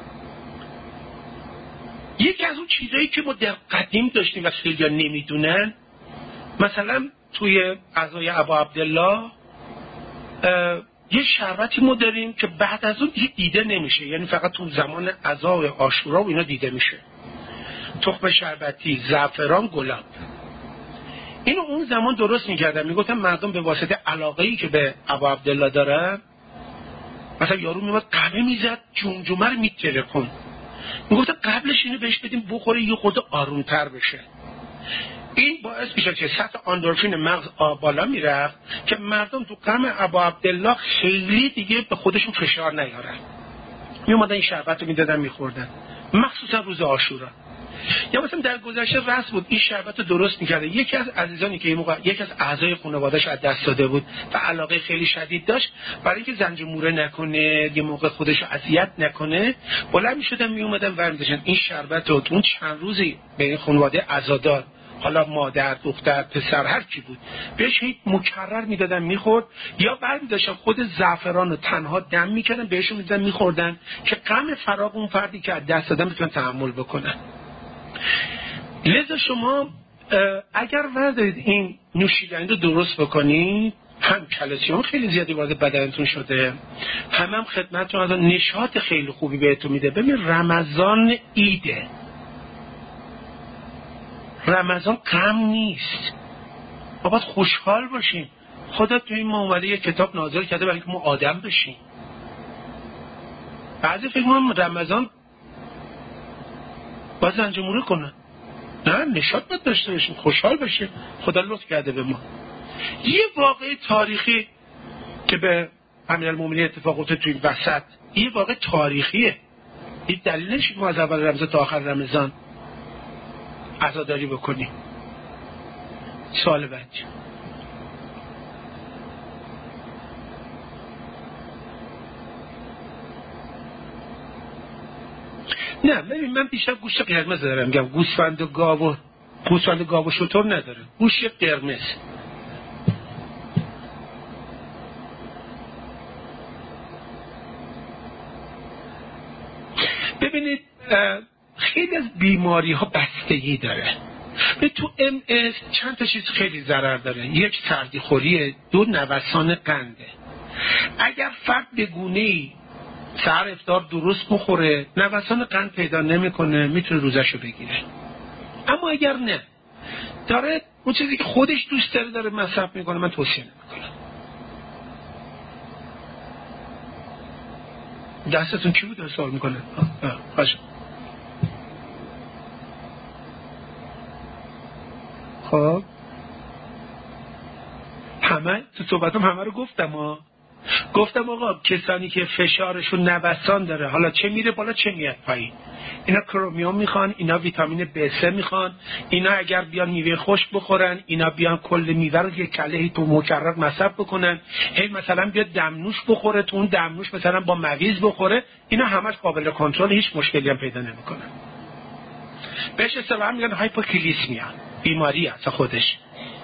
یکی از اون چیزایی که ما در قدیم داشتیم و خیلی‌ها نمیدونن، مثلا توی غذای ابا عبدالله یه شربتی ما داریم که بعد از اون دیده نمیشه، یعنی فقط تو زمان عزا و عاشورا و اینا دیده میشه. تخم شربتی، زعفران، گلاب. اینو اون زمان درست میکردن، میگفتن مردم به واسطه علاقه‌ای که به ابا عبدالله دارن، مثلا یارو میومد قهوه میزد جمجمه رو میترکون، میگفتن قبلش اینو بهش بدیم بخوره یه خورده آرومتر بشه. این باعث میشه که سطح اندورفین مغز بالا میرفت که مردم تو غم ابا عبدالله خیلی دیگه به خودشون فشار نیارن. میومدن این شربت رو میدادن میخوردن، مخصوصا روز عاشورا. یا مثلا در گذشته رسم بود این شربت رو درست میکرده یکی از عزیزانی که یکی از اعضای خانواده‌اش از دست داده بود و علاقه خیلی شدید داشت، برای اینکه زنجموره نکنه، یه موقع خودش رو اذیت نکنه، بلند میشدن میومدن ورمیداشتن این شربت رو اون چند روزی به این خانواده عزادار، حالا مادر، دختر، پسر، هر کی بود، بهش مکرر میدادن میخورد، یا برمیداشتن خود زعفران رو تنها دم میکردن بهشون میدادن میخوردن که غم فراق اون فردی که از دست دادن بتونن تحمل بکنن. لذا شما اگر وردارید این نوشیدنی رو درست بکنید، هم کلسیم خیلی زیادی وارد بدنتون شده، هم خدمتتون از نشاط خیلی خوبی بهتون میده. ببین رمضان ایده، رمضان غم نیست، ما باید خوشحال باشیم. خدا تو این ما اومده یه کتاب نازل کرده برای اینکه ما آدم بشیم. بعضی فکر می‌کنن رمضان باید زنجموره کنن، نه، نشاط باید داشته باشیم، خوشحال باشیم. خدا لطف کرده به ما. یه واقعه تاریخی که به امیرالمومنین اتفاق افتاد توی وسط، یه واقعه تاریخیه، این دلیل نمیشه که ما از اول رمضان تا آخر رمضان عزاداری بکنیم. سوال بعد. نه ببین، من بیشتر گوشت قرمز دارم، میگم گوسفند و گاو و شتر نداره، گوشت قرمز. ببینید خیلی از بیماری ها بستگی داره. تو MS چند تا چیز خیلی ضرر داره، یک سردی خوریه، دو نوسان قنده. اگر فرد به گونه‌ای سحر افطار درست بخوره، نوسان قند پیدا نمیکنه، میتونه روزشو بگیره. اما اگر نه، داره اون چیزی که خودش دوست داره مصرف میکنه، من توصیه نمیکنم. دستتون چی بود سوال میکنه؟ باشه. خب همه تو صحبتم همه رو گفتم آقا کسانی که فشارشون نوسان داره، حالا چه میره بالا چه میاد پایین، اینا کرومیوم میخوان، اینا ویتامین B3 میخوان، اینا اگر بیان میوه خشک بخورن، اینا بیان کل میوه رو یک کله تو مکرر مصرف بکنن، هی مثلا بیاد دمنوش بخوره، تو اون دمنوش مثلا با مویز بخوره، اینا همش قابل کنترل، هیچ مشکلی هم پیدا نمیکنن. بهش اصطلاحاً میگن هایپوکلیسمیا، بیماری است خودش.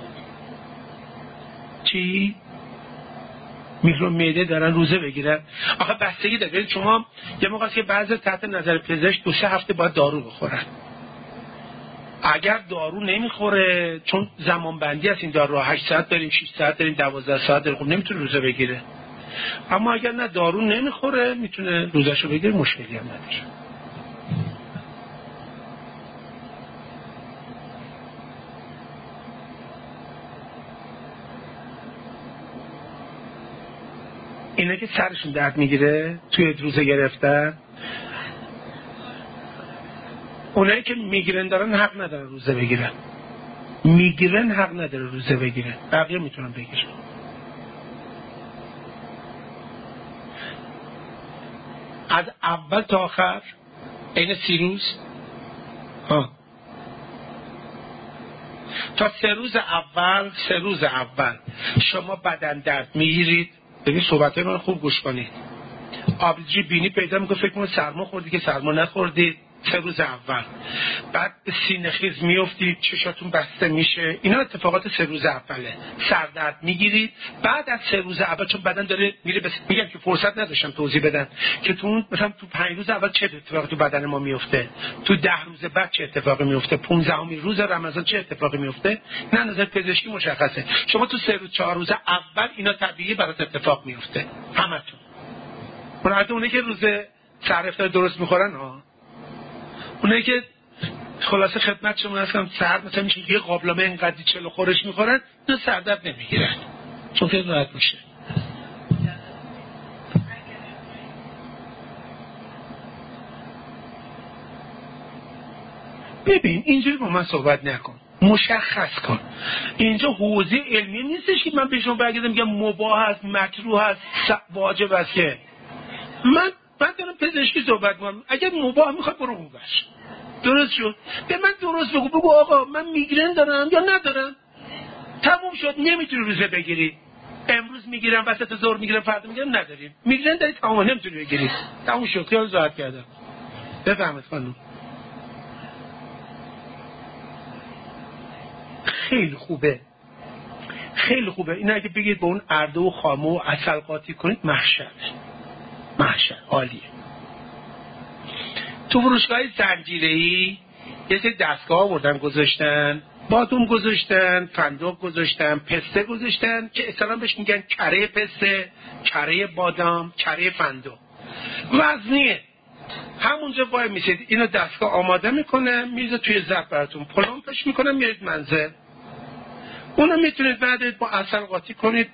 چی؟ میکرو معده دارن روزه بگیرن. آخه بستگی داره. ببین شما یه موقع که بعضی تحت نظر پزشک 2-3 هفته باید دارو بخورن. اگر دارو نمیخوره، چون زمان بندی است این دارو، 8 ساعت داریم، 6 ساعت داریم، 12 ساعت داریم، خب نمیتونه روزه بگیره. اما اگر نه دارو نمیخوره میتونه روزهشو بگیره، مشکلی هم نداره. اینا که سرشون درد میگیره توی روزه گرفتن، اونایی که میگرن دارن حق ندارن روزه بگیرن. میگرن حق نداره روزه بگیره، بقیه میتونن بگیرن. از اول تا آخر این 30 روز تا 3 روز اول شما بدن درد میگیرید. ببین صحبت من خوب گوش کنید. آبجی بینی پیدا میکنه فکر کنید سرما خوردی که سرما نخوردید 3 روز اول. بعد به سینه خیز میافتید، چشاتون بسته میشه. اینا اتفاقات 3 روز اوله. سردرد میگیرید. بعد از 3 روز اول چون بدن داره میره میگم که فرصت نداشتم توضیح بدم که تو مثلا تو 5 روز اول چه اتفاقی تو بدن ما میفته، تو 10 روز بعد چه اتفاقی میفته، 15مین روز رمضان چه اتفاقی میفته. نه نظر پزشکی مشخصه. شما تو 3 روز 4 روز اول اینا طبیعی برات اتفاق میفته همتون. اونایی که روز سحر افطار درست میخورن اونایی که خلاصه خدمت شما هستم سحر مثلا میشه یه قابلمه اینقدر چلو خورش میخورن، نه سردرد نمیگیرن چون که راحت میشه. ببین اینجوری با من صحبت نکن، مشخص کن. اینجا حوزه علمی نیستش که من به شما برگردم میگم مباح است، مکروه است، واجب است. که من دارم پزشکی صحبت میکنم. اگر مباح میخواد برو اون باش. درست شد. به من درست بگو آقا من میگرن دارم یا ندارم. تموم شد. نمیتونی روزه بگیری. امروز میگیرم، وسط ظهر میگیرم، فردا میگیرم نداریم. میگرن داری تمام نمیتونی بگیری. تموم شد. خیال راحت کردم. بفهمید خانم. خیلی خوبه. خیلی خوبه. اینا اگه بگید به اون ارده و خامه و عسل قاطی کنید محشر عالیه. تو فروشگاه زنجیره‌ای یه سری دستگاه آوردن گذاشتن، بادوم گذاشتن، فندق گذاشتن، پسته گذاشتن که اصطلاحاً بهش میگن کره پسته، کره بادام، کره فندق. وزنیه. همونجا وای میسید اینو دستگاه آماده میکنه، میریزه توی ظرف براتون، پلمپش میکنه، میرید منزل. اونو میتونید بعد با عسل قاطی کنید.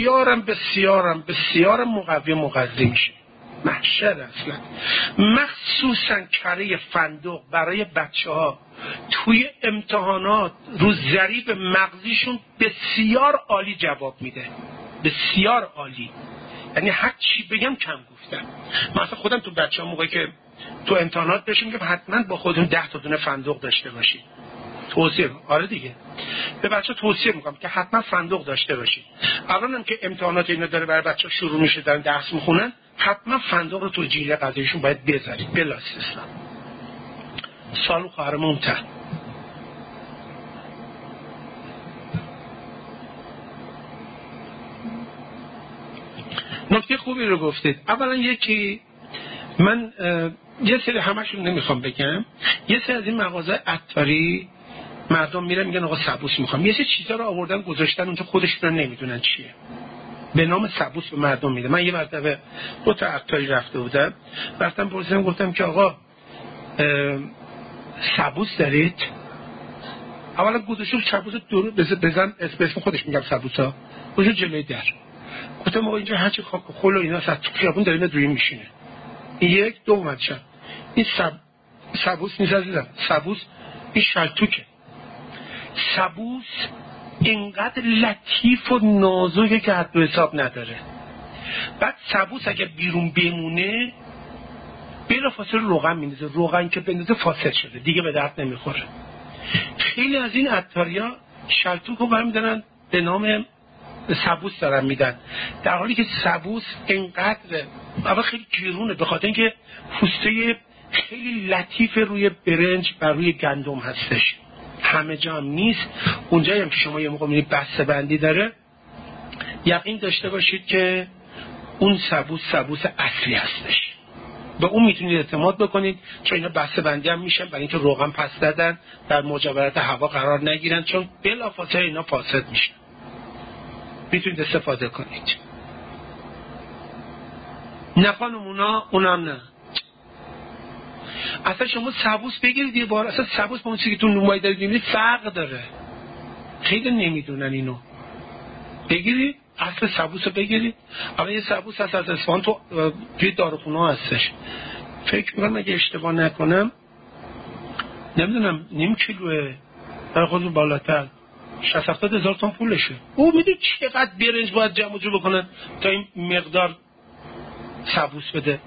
بسیارم مقوی مغذی میشه. محشر اصلا. مخصوصا کره فندق برای بچه ها توی امتحانات رو ضریب مغزیشون بسیار عالی جواب میده. بسیار عالی. یعنی هر چی بگم کم گفتم. مثلا خودم تو بچه ها موقعی که تو امتحانات بهشون میگم حتما با خودتون 10 تا دونه فندق داشته باشید. توصیه. آره دیگه. به بچه توصیه میکنم که حتما فندق داشته باشید. الانم که امتحانات اینا داره برای بچه شروع میشه دارن درس میخونن، حتما فندق رو تو جیره غذایشون باید بذارید بلا استثنا. سالو خواهرمون تن. نکته خوبی رو گفتید. اولا یکی من یه سری همشون نمیخوام بگم، یه سری از این مغازه عطاری مردم میرن میگن آقا سبوس میخوام، یه سری چیزا رو آوردن گذاشتن اونجا خودشون نمیدونن چیه، به نام سبوس به مردم میده. من یه مرتبه 2 تا عطاری رفته بودم، رفتم پرسیدم گفتم که آقا سبوس دارید؟ اولا گذاشتم سبوس دور بزن اسم خودش میگم سبوسا گذاشت جلوی در. گفتم آقا اینجا هرچی خاک و خل و اینا تو خیابون داره اینا روی میشینه. یک دوم این سبوس نیست عزیزم. سبوس این شلتوکه. سبوس اینقدر لطیف و نازکه که حد و حساب نداره. بعد سبوس اگه بیرون بمونه بلافاصله روغن میندازه، روغن که بندازه فاسد شده دیگه به درد نمیخوره. خیلی از این عطاریا شلتوک رو برمیدارن به نام سبوس دارن میدن، در حالی که سبوس اینقدر اول خیلی گیرونه به خاطر اینکه پوسته خیلی لطیف روی برنج و روی گندم هستش. همه جا هم نیست. اونجایی هم که شما یه موقع میبینید بسته بندی داره، یقین داشته باشید که اون سبوس اصلی هستش. به اون میتونید اعتماد بکنید چون اینا بسته بندی هم میشن برای اینکه روغن پس دادن در مجاورت هوا قرار نگیرن، چون بلافاصله اینا فاسد میشن. میتونید استفاده کنید. نه خانم اونم نه. اصلا شما سبوس بگیرید یه بار، اصلا سبوس با اون چیزی که تو نمایی دارید میبینید فرق داره. خیلی نمیدونن اینو. بگیرید اصل سبوس رو بگیرید. الان یه سبوس هست از اصفهان توی داروخونه هستش، فکر میکنم اگه اشتباه نکنم نمیدونم نیم کیلوه در خود بالاتر 60-70 هزار تومان پولشه. او میدونی چقدر برنج باید جمع جو بکنن تا این مقدار سبوس بده؟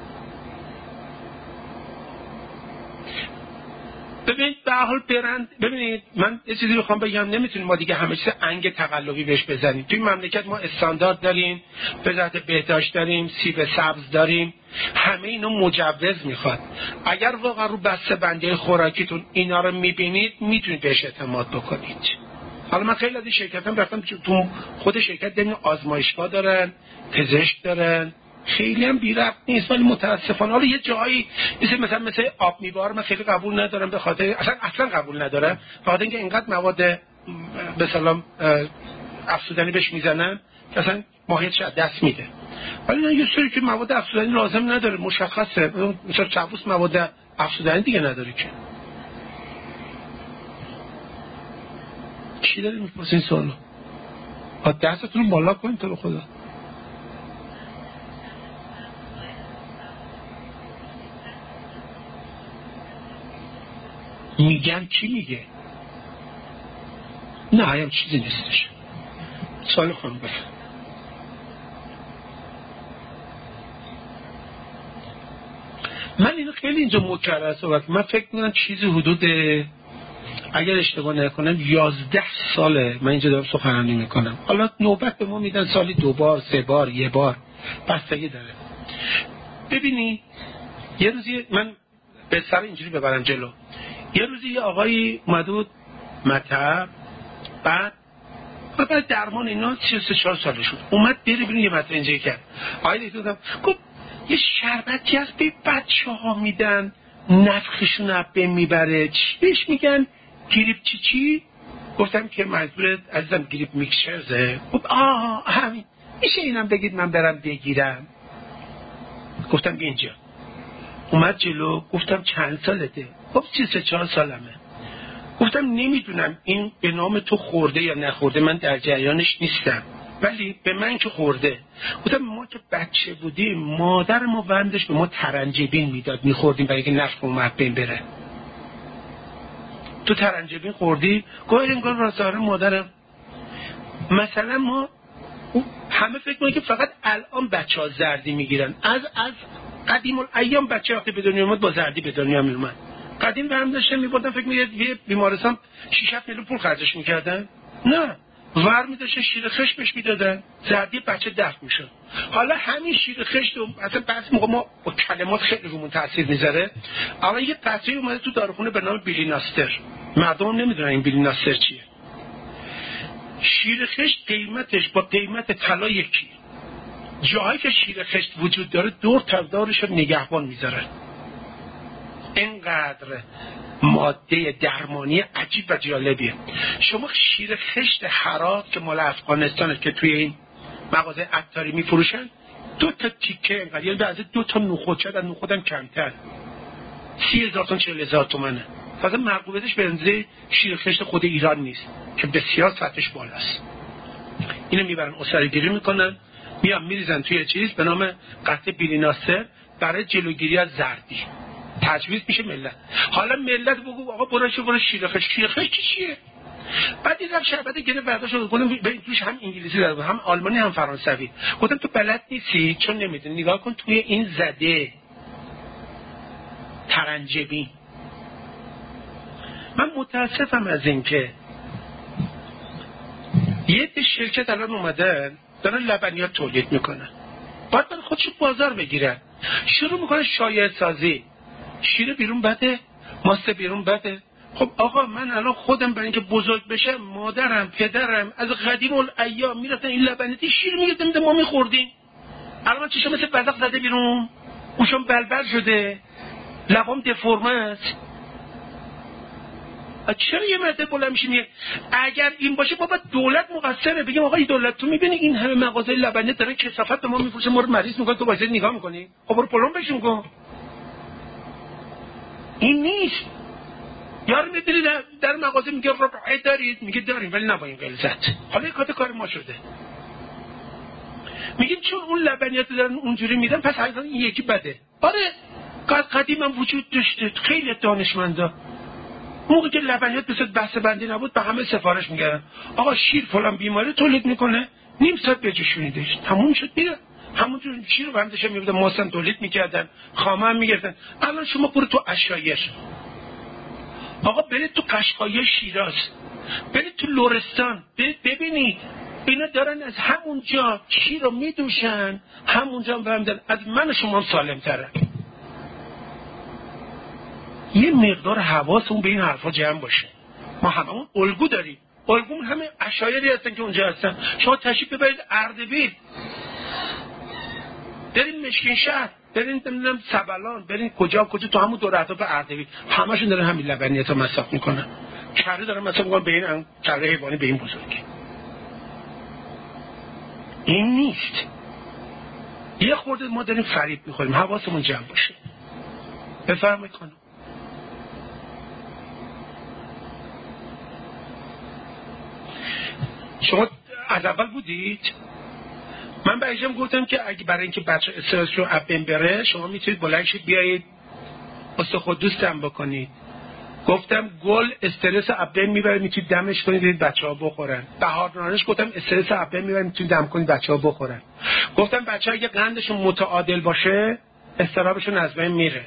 ببینید به هر حال ببینید من یه چیزی بخوام بگم، نمیتونیم ما دیگه همه چیز انگ تقلبی بهش بزنیم. توی مملکت ما استاندارد داریم، وزارت بهداشت داریم، سیب سبز داریم، همه اینا مجوز میخواد. اگر واقعا رو بسته بندی خوراکیتون اینا رو میبینید میتونید بهش اعتماد بکنید. حالا من خیلی از این شرکتام رفتم تو خود شرکت دیدم آزمایشگاه دارن، پزشک دارن، خیلی هم بی ربط نیست، ولی متاسفانه حالا یه جایی مثل آب میوار من خیلی قبول ندارم، به خاطر اصلا قبول ندارم، به خاطر اینکه اینقدر مواد به سلام افزودنی بهش میزنن که اصلا ماهیتش از دست میده. ولی یه سری که مواد افزودنی لازم نداره، مشخصه، مثلا چاووس مواد افزودنی دیگه نداره که. چی داری میپرسی این سوالو؟ دستتون رو بالا کنید تو به خدا. میگن کی میگه؟ نه هم چیزی نیستش. سوال خانم بفرمایید. من اینو خیلی اینجا مکرر صحبت، من فکر میکنم چیزی حدود اگر اشتباه نکنم 11 ساله من اینجا دارم سخنرانی میکنم. حالا نوبت به ما میدن سالی 2 بار 3 بار یه بار، بستگی داره. ببینی یه روزی من به سر اینجوری ببرم جلو، یه روزی یه آقایی اومده بود مطب، بعد درمان اینا 34 سالش بود، اومد بره بیرون یه مطب اینجایی کرد. آقایی دیدم گفت یه شربتی هست به بچه ها میدن نفخشون عبه میبره، چی بهش میگن؟ گریپ چی؟ گفتم که مجبورت عزیزم گریپ میکشرزه. گفت همین، میشه اینم بگید من برم بگیرم؟ گفتم بیا اینجا. اومد جلو، گفتم چند سالته؟ گفت 34 سالمه. گفتم نمیدونم این به نام تو خورده یا نخورده، من در جریانش نیستم، ولی به من که خورده. گفتم ما که بچه بودیم مادر ما وندش به ما ترنجبین میداد، میخوردیم برای که نفخ اومد بین بره. تو ترنجبین خوردی؟ گفت انگار راساره مادرم. مثلا ما همه فکر میکنن که فقط الان بچه ها زردی میگیرن، از قدیم الایام بچه وقتی به دنیا اومد با زردی به دنیا میومد. قدیم برم داشتن میبردن، فکر میگه یه بیمارستان 6-7 میلیون پول خرجش میکردن؟ نه، ور میداشتن شیر خشت بهش میدادن، زردی بچه دفع میشد. حالا همین شیر خشت اصلا بعضی موقع ما با کلمات خیلی رومون تاثیر میذاره. الان یه قطعه اومده تو داروخونه به نام بیلیناستر، مردم نمیدونن این بیلیناستر چیه. شیر خشت قیمتش با قیمت طلا یکی. جاهایی که شیر خشت وجود داره دور تا دورش نگهبان میذارن. اینقدر ماده درمانی عجیب و جالبیه. شما شیر خشت هرات که مال افغانستانه که توی این مغازه عطاری میفروشن 2 تا تیکه اینقدر، یعنی بعضی 2 تا نخود، شاید از نخودم کمتر، 30,000 تا 40,000 تومنه. تازه مرغوبیتش به اندازه شیر خشت خود ایران نیست که بسیار سطحش بالاست. اینو میبرن اسرائیلی میکنن، میان میریزن توی چیز به نام قطعه بیلیناستر برای جلوگیری از زردی، تجویز میشه ملت. حالا ملت بگو آقا برو شیر خشت چیه؟ بعد دیدم شربت گرفت برداشت رو گفتم به توش هم انگلیسی داره هم آلمانی هم فرانسوی. گفتم تو بلد نیستی چون نمیدونی، نگاه کن توی این زده ترنجبین. من متاسفم از این که یه شرکت الان اومدن دارن لبنیات تولید میکنن، باید برای خودشو بازار بگیرن، شروع میکنن شایعه سازی، شیر بیرون بده، ماست بیرون بده. خب آقا من الان خودم برای اینکه بزرگ بشم مادرم پدرم از قدیم الایام میرفتن این لبنیاتی شیر میگفتن ما میخوردیم. الان چشم مثل بزق زده بیرون، گوشم بلبل شده، لبام دفرمه است. چرا یه مرده بلند میشه میگه اگر این باشه بابا دولت مقصره؟ بگیم آقا این دولت تو میبینی این همه مغازه لبنیات دارن کثافت به ما میفروشن، ما رو مریض میکنن، تو واسه نگاه میکنی؟ خب برو پلم بشون کن. این نیست. یار میدونی در مغازه میگه ربعه دارید، میگه داریم ولی نباید غلظت. حالا یک کار ما شده میگیم چون اون لبنیات دارن اونجوری میدن پس حقیقتا این یکی بده. آره قدیم هم وجود داشته، خیلی دانشمندا موقعی که لبنیات مثل بسته بندی نبود به همه سفارش میگردن آقا شیر فلان بیماری تولید میکنه، نیم ساعت بجوشونیدش تموم شد میره. همونجور شیر رو بندش میبودن ماستن تولید میکردن، خامه هم میگردن. الان شما برو تو عشایر، آقا برید تو قشقایی شیراز، برید تو لرستان، برید ببینید اینا دارن از همونجا شیر رو میدوشن، همونجا هم فهمیدن از من شما هم سالم تره. یه مقدار حواسمون به این حرفا جمع باشه. ما هممون الگو داریم، الگومون همه عشایری هستن که اونجا هستن. شما تشریف ببرید اردبیل، برین مشکین شهر، برین نمیدونم سبلان، برین کجا تو همون دور اطراف اردبیل همشون دارن همین لبنیاتو مصرف میکنن. کره دارن مصرف میکنن به این کره حیوانی به این بزرگی. این نیست. یه خورده ما داریم فریب میخوریم، حواسمون جمع باشه. بفرمایید خانم. شما از اول بودید؟ من بهشم گفتم که اگه برای اینکه بچه استرس رو ابن بره شما میتونید بلند شید بیایید استخوان دم بکنید. گفتم گل استرس ابن میبره میتونید دمش کنید برید بچه‌ها بخورن. بهارنارنج گفتم استرس ابن میبره میتونید دم کنید بچه‌ها بخورن. گفتم بچه‌ها اگه قندشون متعادل باشه اضطرابشون از بین میره.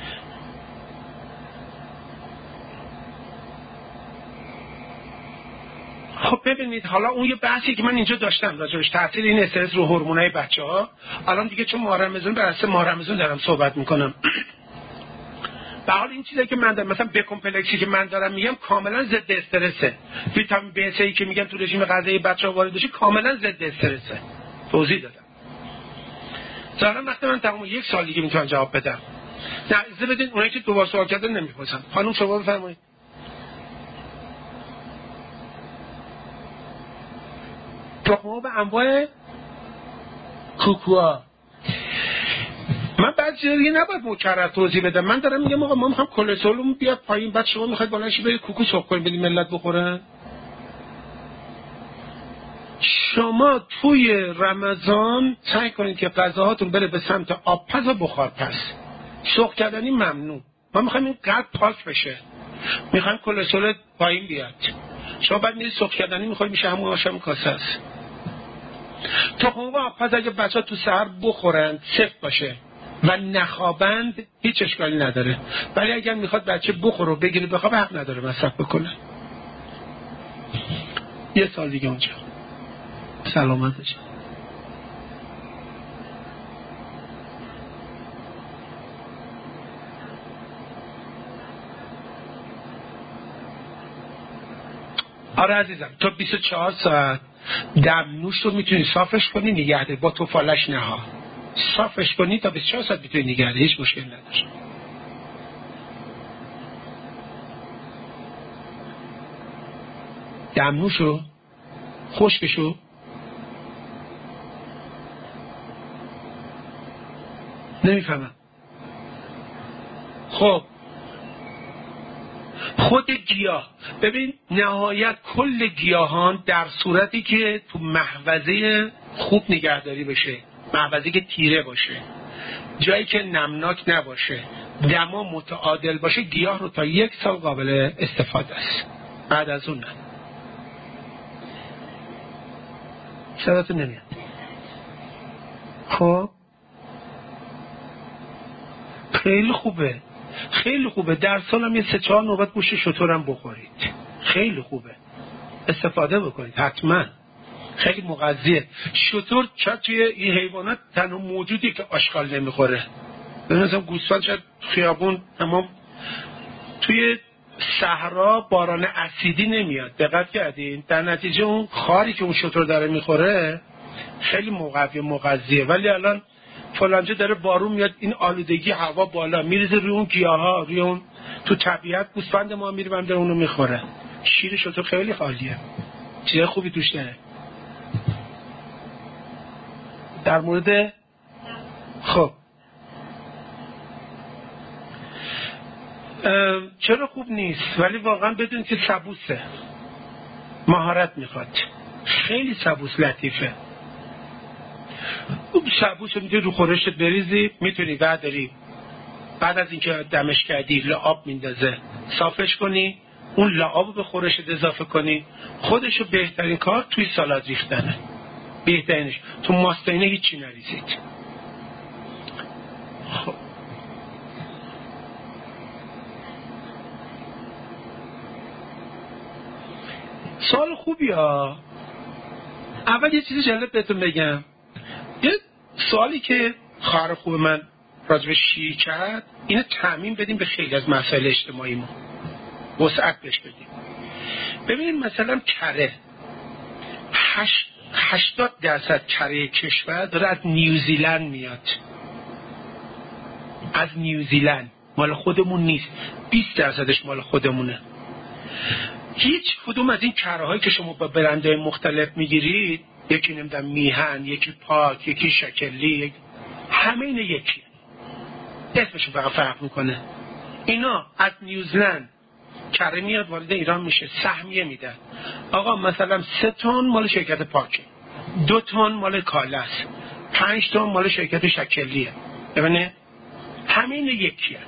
خب ببینید حالا اون یه بحثی که من اینجا داشتم راجعش تاثیر این استرس رو هورمونای بچه‌ها. الان دیگه چون ماه رمضان بر اساس ماه رمضان دارم صحبت میکنم. به حال این چیزایی که من دارم مثلا بی کمپلکسی که من دارم میگم کاملا ضد استرسه. ویتامین B3 که میگم تو رژیم غذایی بچه‌ها وارد بشه کاملا ضد استرسه. توضیح دادم. ظاهرا وقتی من تمام یک سال دیگه میتونم جواب بدم. نه اجازه بدین اونایی که دوباره سوال کردن نمیپرسن. خانم شما بفرمایید. تخم‌مرغ به انواع کوکوآ. من بعد دیگه نباید مکرر توضیح بدم. من دارم میگم آقا ما میخوام کلسترولمون بیاد پایین، بعد شما میخواید بلند شید برید کوکو سرخ کنید بدید ملت بخورن. شما توی رمضان سعی کنید که غذاهاتون بره به سمت آبپز و بخارپز. سرخ کردنی ممنوع. ما میخوایم این قلب پاک بشه، میخوایم کلسترول پایین بیاد. شما بعد میرید سرخ کردنی میخواید میشه همون آشام کاسه است. تخم‌مرغ و آبپز اگه بچه‌ها تو سحر بخورن سفت باشه و نخوابند هیچ اشکالی نداره، ولی اگر میخواد بچه بخوره و بگیره بخوابه حق نداره مصرف بکنه. یه سال دیگه اونجا سلامتش. آره عزیزم تا 24 ساعت دمنوش رو میتونی صافش کنی نگه داری با توفالش نه ها. صافش کنی تا 24 ساعت میتونی نگه داری، هیچ مشکل نداره. دمنوشو خشکشو نمیفهمم. خب خود گیاه ببین نهایت کل گیاهان در صورتی که تو محوزه خوب نگهداری بشه، محوزه که تیره باشه، جایی که نمناک نباشه، دما متعادل باشه، گیاه رو تا 1 سال قابل استفاده است. بعد از اون نه. صداتون نمیاد. خب خیلی خوبه، خیلی خوبه. در سال هم یه 3-4 نوبت گوشت شتر هم بخورید، خیلی خوبه، استفاده بکنید حتما. خیلی مغذیه. شتر چرا توی این حیوانات تنها موجودی که آشغال نمیخوره. مثلا گوسفند شاید خیابون، اما توی صحرا باران اسیدی نمیاد. دقت کردین؟ در نتیجه اون خاری که اون شتر داره میخوره خیلی مغذیه. ولی الان فلانجا داره بارون میاد، این آلودگی هوا بالا میریزه روی اون گیاها، روی اون تو طبیعت. گوسفند ما میره بنده اونو میخوره. شیر شتر خیلی خالیه، چیز خوبی توش داره. در مورد خب چرا خوب نیست؟ ولی واقعا بدون که سبوسه، مهارت میخواد، خیلی سبوس لطیفه. شبوش رو میتونی رو خورشت بریزی، میتونی بعد از اینکه دمش کردی لعاب میندازه صافش کنی، اون لعاب رو به خورشت اضافه کنی. خودشو بهترین کار توی سالاد ریختنه، بهترینش. تو ماستینه هیچی نریزید. خب سوال خوبی ها. اول یه چیزی جالب بهتون بگم. یه سوالی که خواهر خوب من راجب شیعه کرد، اینو تعمیم بدیم به خیلی از مسائل اجتماعی ما، وسعت بهش بدیم. ببینید مثلا کره 80% کره کشور داره از نیوزیلند میاد، از نیوزیلند، مال خودمون نیست. 20%ش مال خودمونه. هیچ کدوم از این کره هایی که شما با برندهای مختلف میگیرید، یکی نمیدونم میهن، یکی پاک، یکی شکلی، همه این یکی، اسمشون فقط فرق میکنه. اینا از نیوزیلند کره میاد وارد ایران میشه، سهمیه میدن. آقا مثلا 3 تن مال شرکت پاکه، 2 تن مال کالاست، 5 تن مال شرکت شکلیه. ببینه همین یکیه.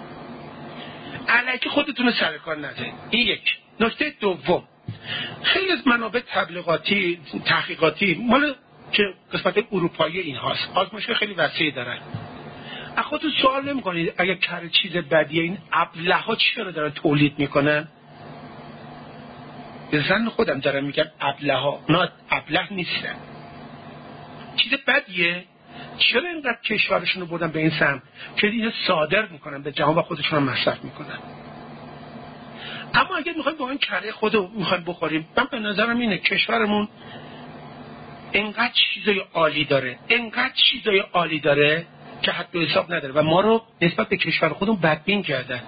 الکی خودتون سر کار نذارید. این یک. نکته دوم، خیلی از منابع تبلیغاتی تحقیقاتی مال که قسمت اروپایی این هاست، آزمایش‌های خیلی وسیعی دارن. از خودتون سوال نمی‌کنید اگه کره چیز بدیه، این ابله‌ها چرا دارن تولید میکنن؟ به زن خودم دارن میگن ابله‌ها، نه ابله نیستن، چیز بدیه. چرا اینقدر کشورشون رو بردن به این سمت که اینو صادر میکنن به جهان و خودشون هم مصرف میکنن؟ اما اگه میخوایم با این کره خودمون میخوایم بخوریم، من به نظرم اینه کشورمون اینقدر چیزای عالی داره که حد و حساب نداره و ما رو نسبت به کشور خودمون بدبین کردن.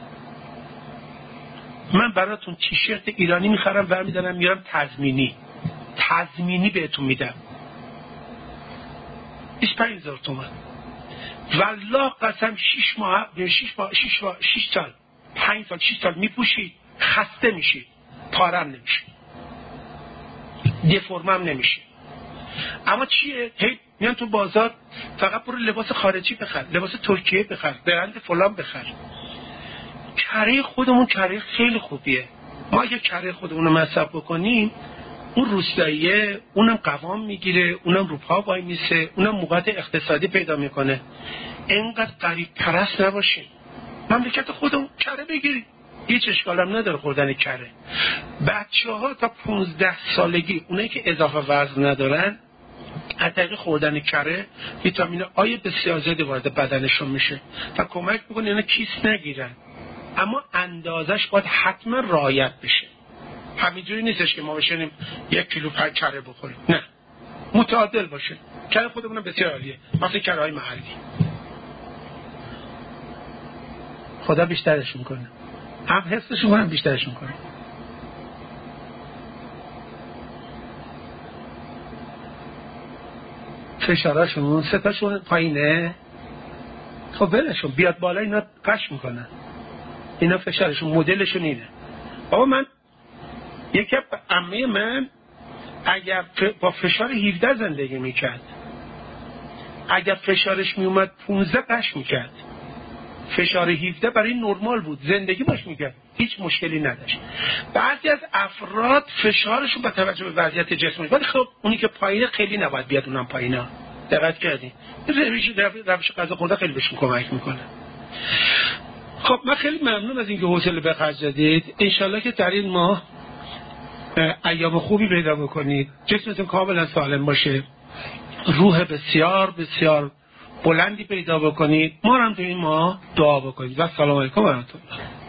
من براتون تیشرت ایرانی میخرم برمیدارم میارم تضمینی بهتون میدم 25000 تومان. والله قسم 6 سال 5 سال 6 سال میپوشید، خسته میشید، پارم نمیشه، دفرمم نمیشه. اما چیه؟ هی میان تو بازار فقط برو لباس خارجی بخر، لباس ترکیه بخر، برند فلان بخر. کره خودمون کره خیلی خوبیه. ما اگه کره خودمون رو مصرف بکنیم، اون روستاییه، اونم قوام میگیره، اونم رو پا وای میسه، اونم موقعیت اقتصادی پیدا میکنه. اینقدر غریب پرست نباشیم. مملکت خودمون کره بگیریم، هیچ اشکالم نداره خوردن کره. بچه‌ها تا 15 سالگی، اونایی که اضافه وزن ندارن، از طریق خوردن کره ویتامین آی بسیار زیادی وارد بدنشون میشه و کمک میکنه اینا کیست نگیرن. اما اندازش باید حتما رعایت بشه. همینجوری نیستش که ما بشینیم 1 کیلو کره بخوریم، نه، متعادل باشه. کره خودمون بسیار عالیه، مثل کره های محلی. خدا بیشترشون کنه، هم حسشون هم بیشترشون کنه. فشاراشون 3 تاشون پایینه، خب ولشون، بیاد بالا اینا قش میکنن. اینا فشارشون مدلشون اینه. بابا من یکی عمه من اگر با فشار 17 زندگی میکرد، اگر فشارش میومد 15 قش میکرد. فشار 17 برای نرمال بود، زندگی باش میکرد، هیچ مشکلی نداشت. بعضی از افراد فشارشون با توجه به وضعیت جسمانی، ولی خب اونی که پایینه خیلی نباید بیاد اونم پایینا. دقت کردین؟ روش غذا خوردن خیلی بهشون کمک میکنه. خب من خیلی ممنون از اینکه حوصله به خرج دادید. انشالله که در این ماه ایام خوبی پیدا بکنید، جسمتون کاملا سالم باشه، روح بسیار بسیار بلندی پیدا بکنید. ما هم تو این ماه دعا بکنید. و السلام علیکم و رحمت الله.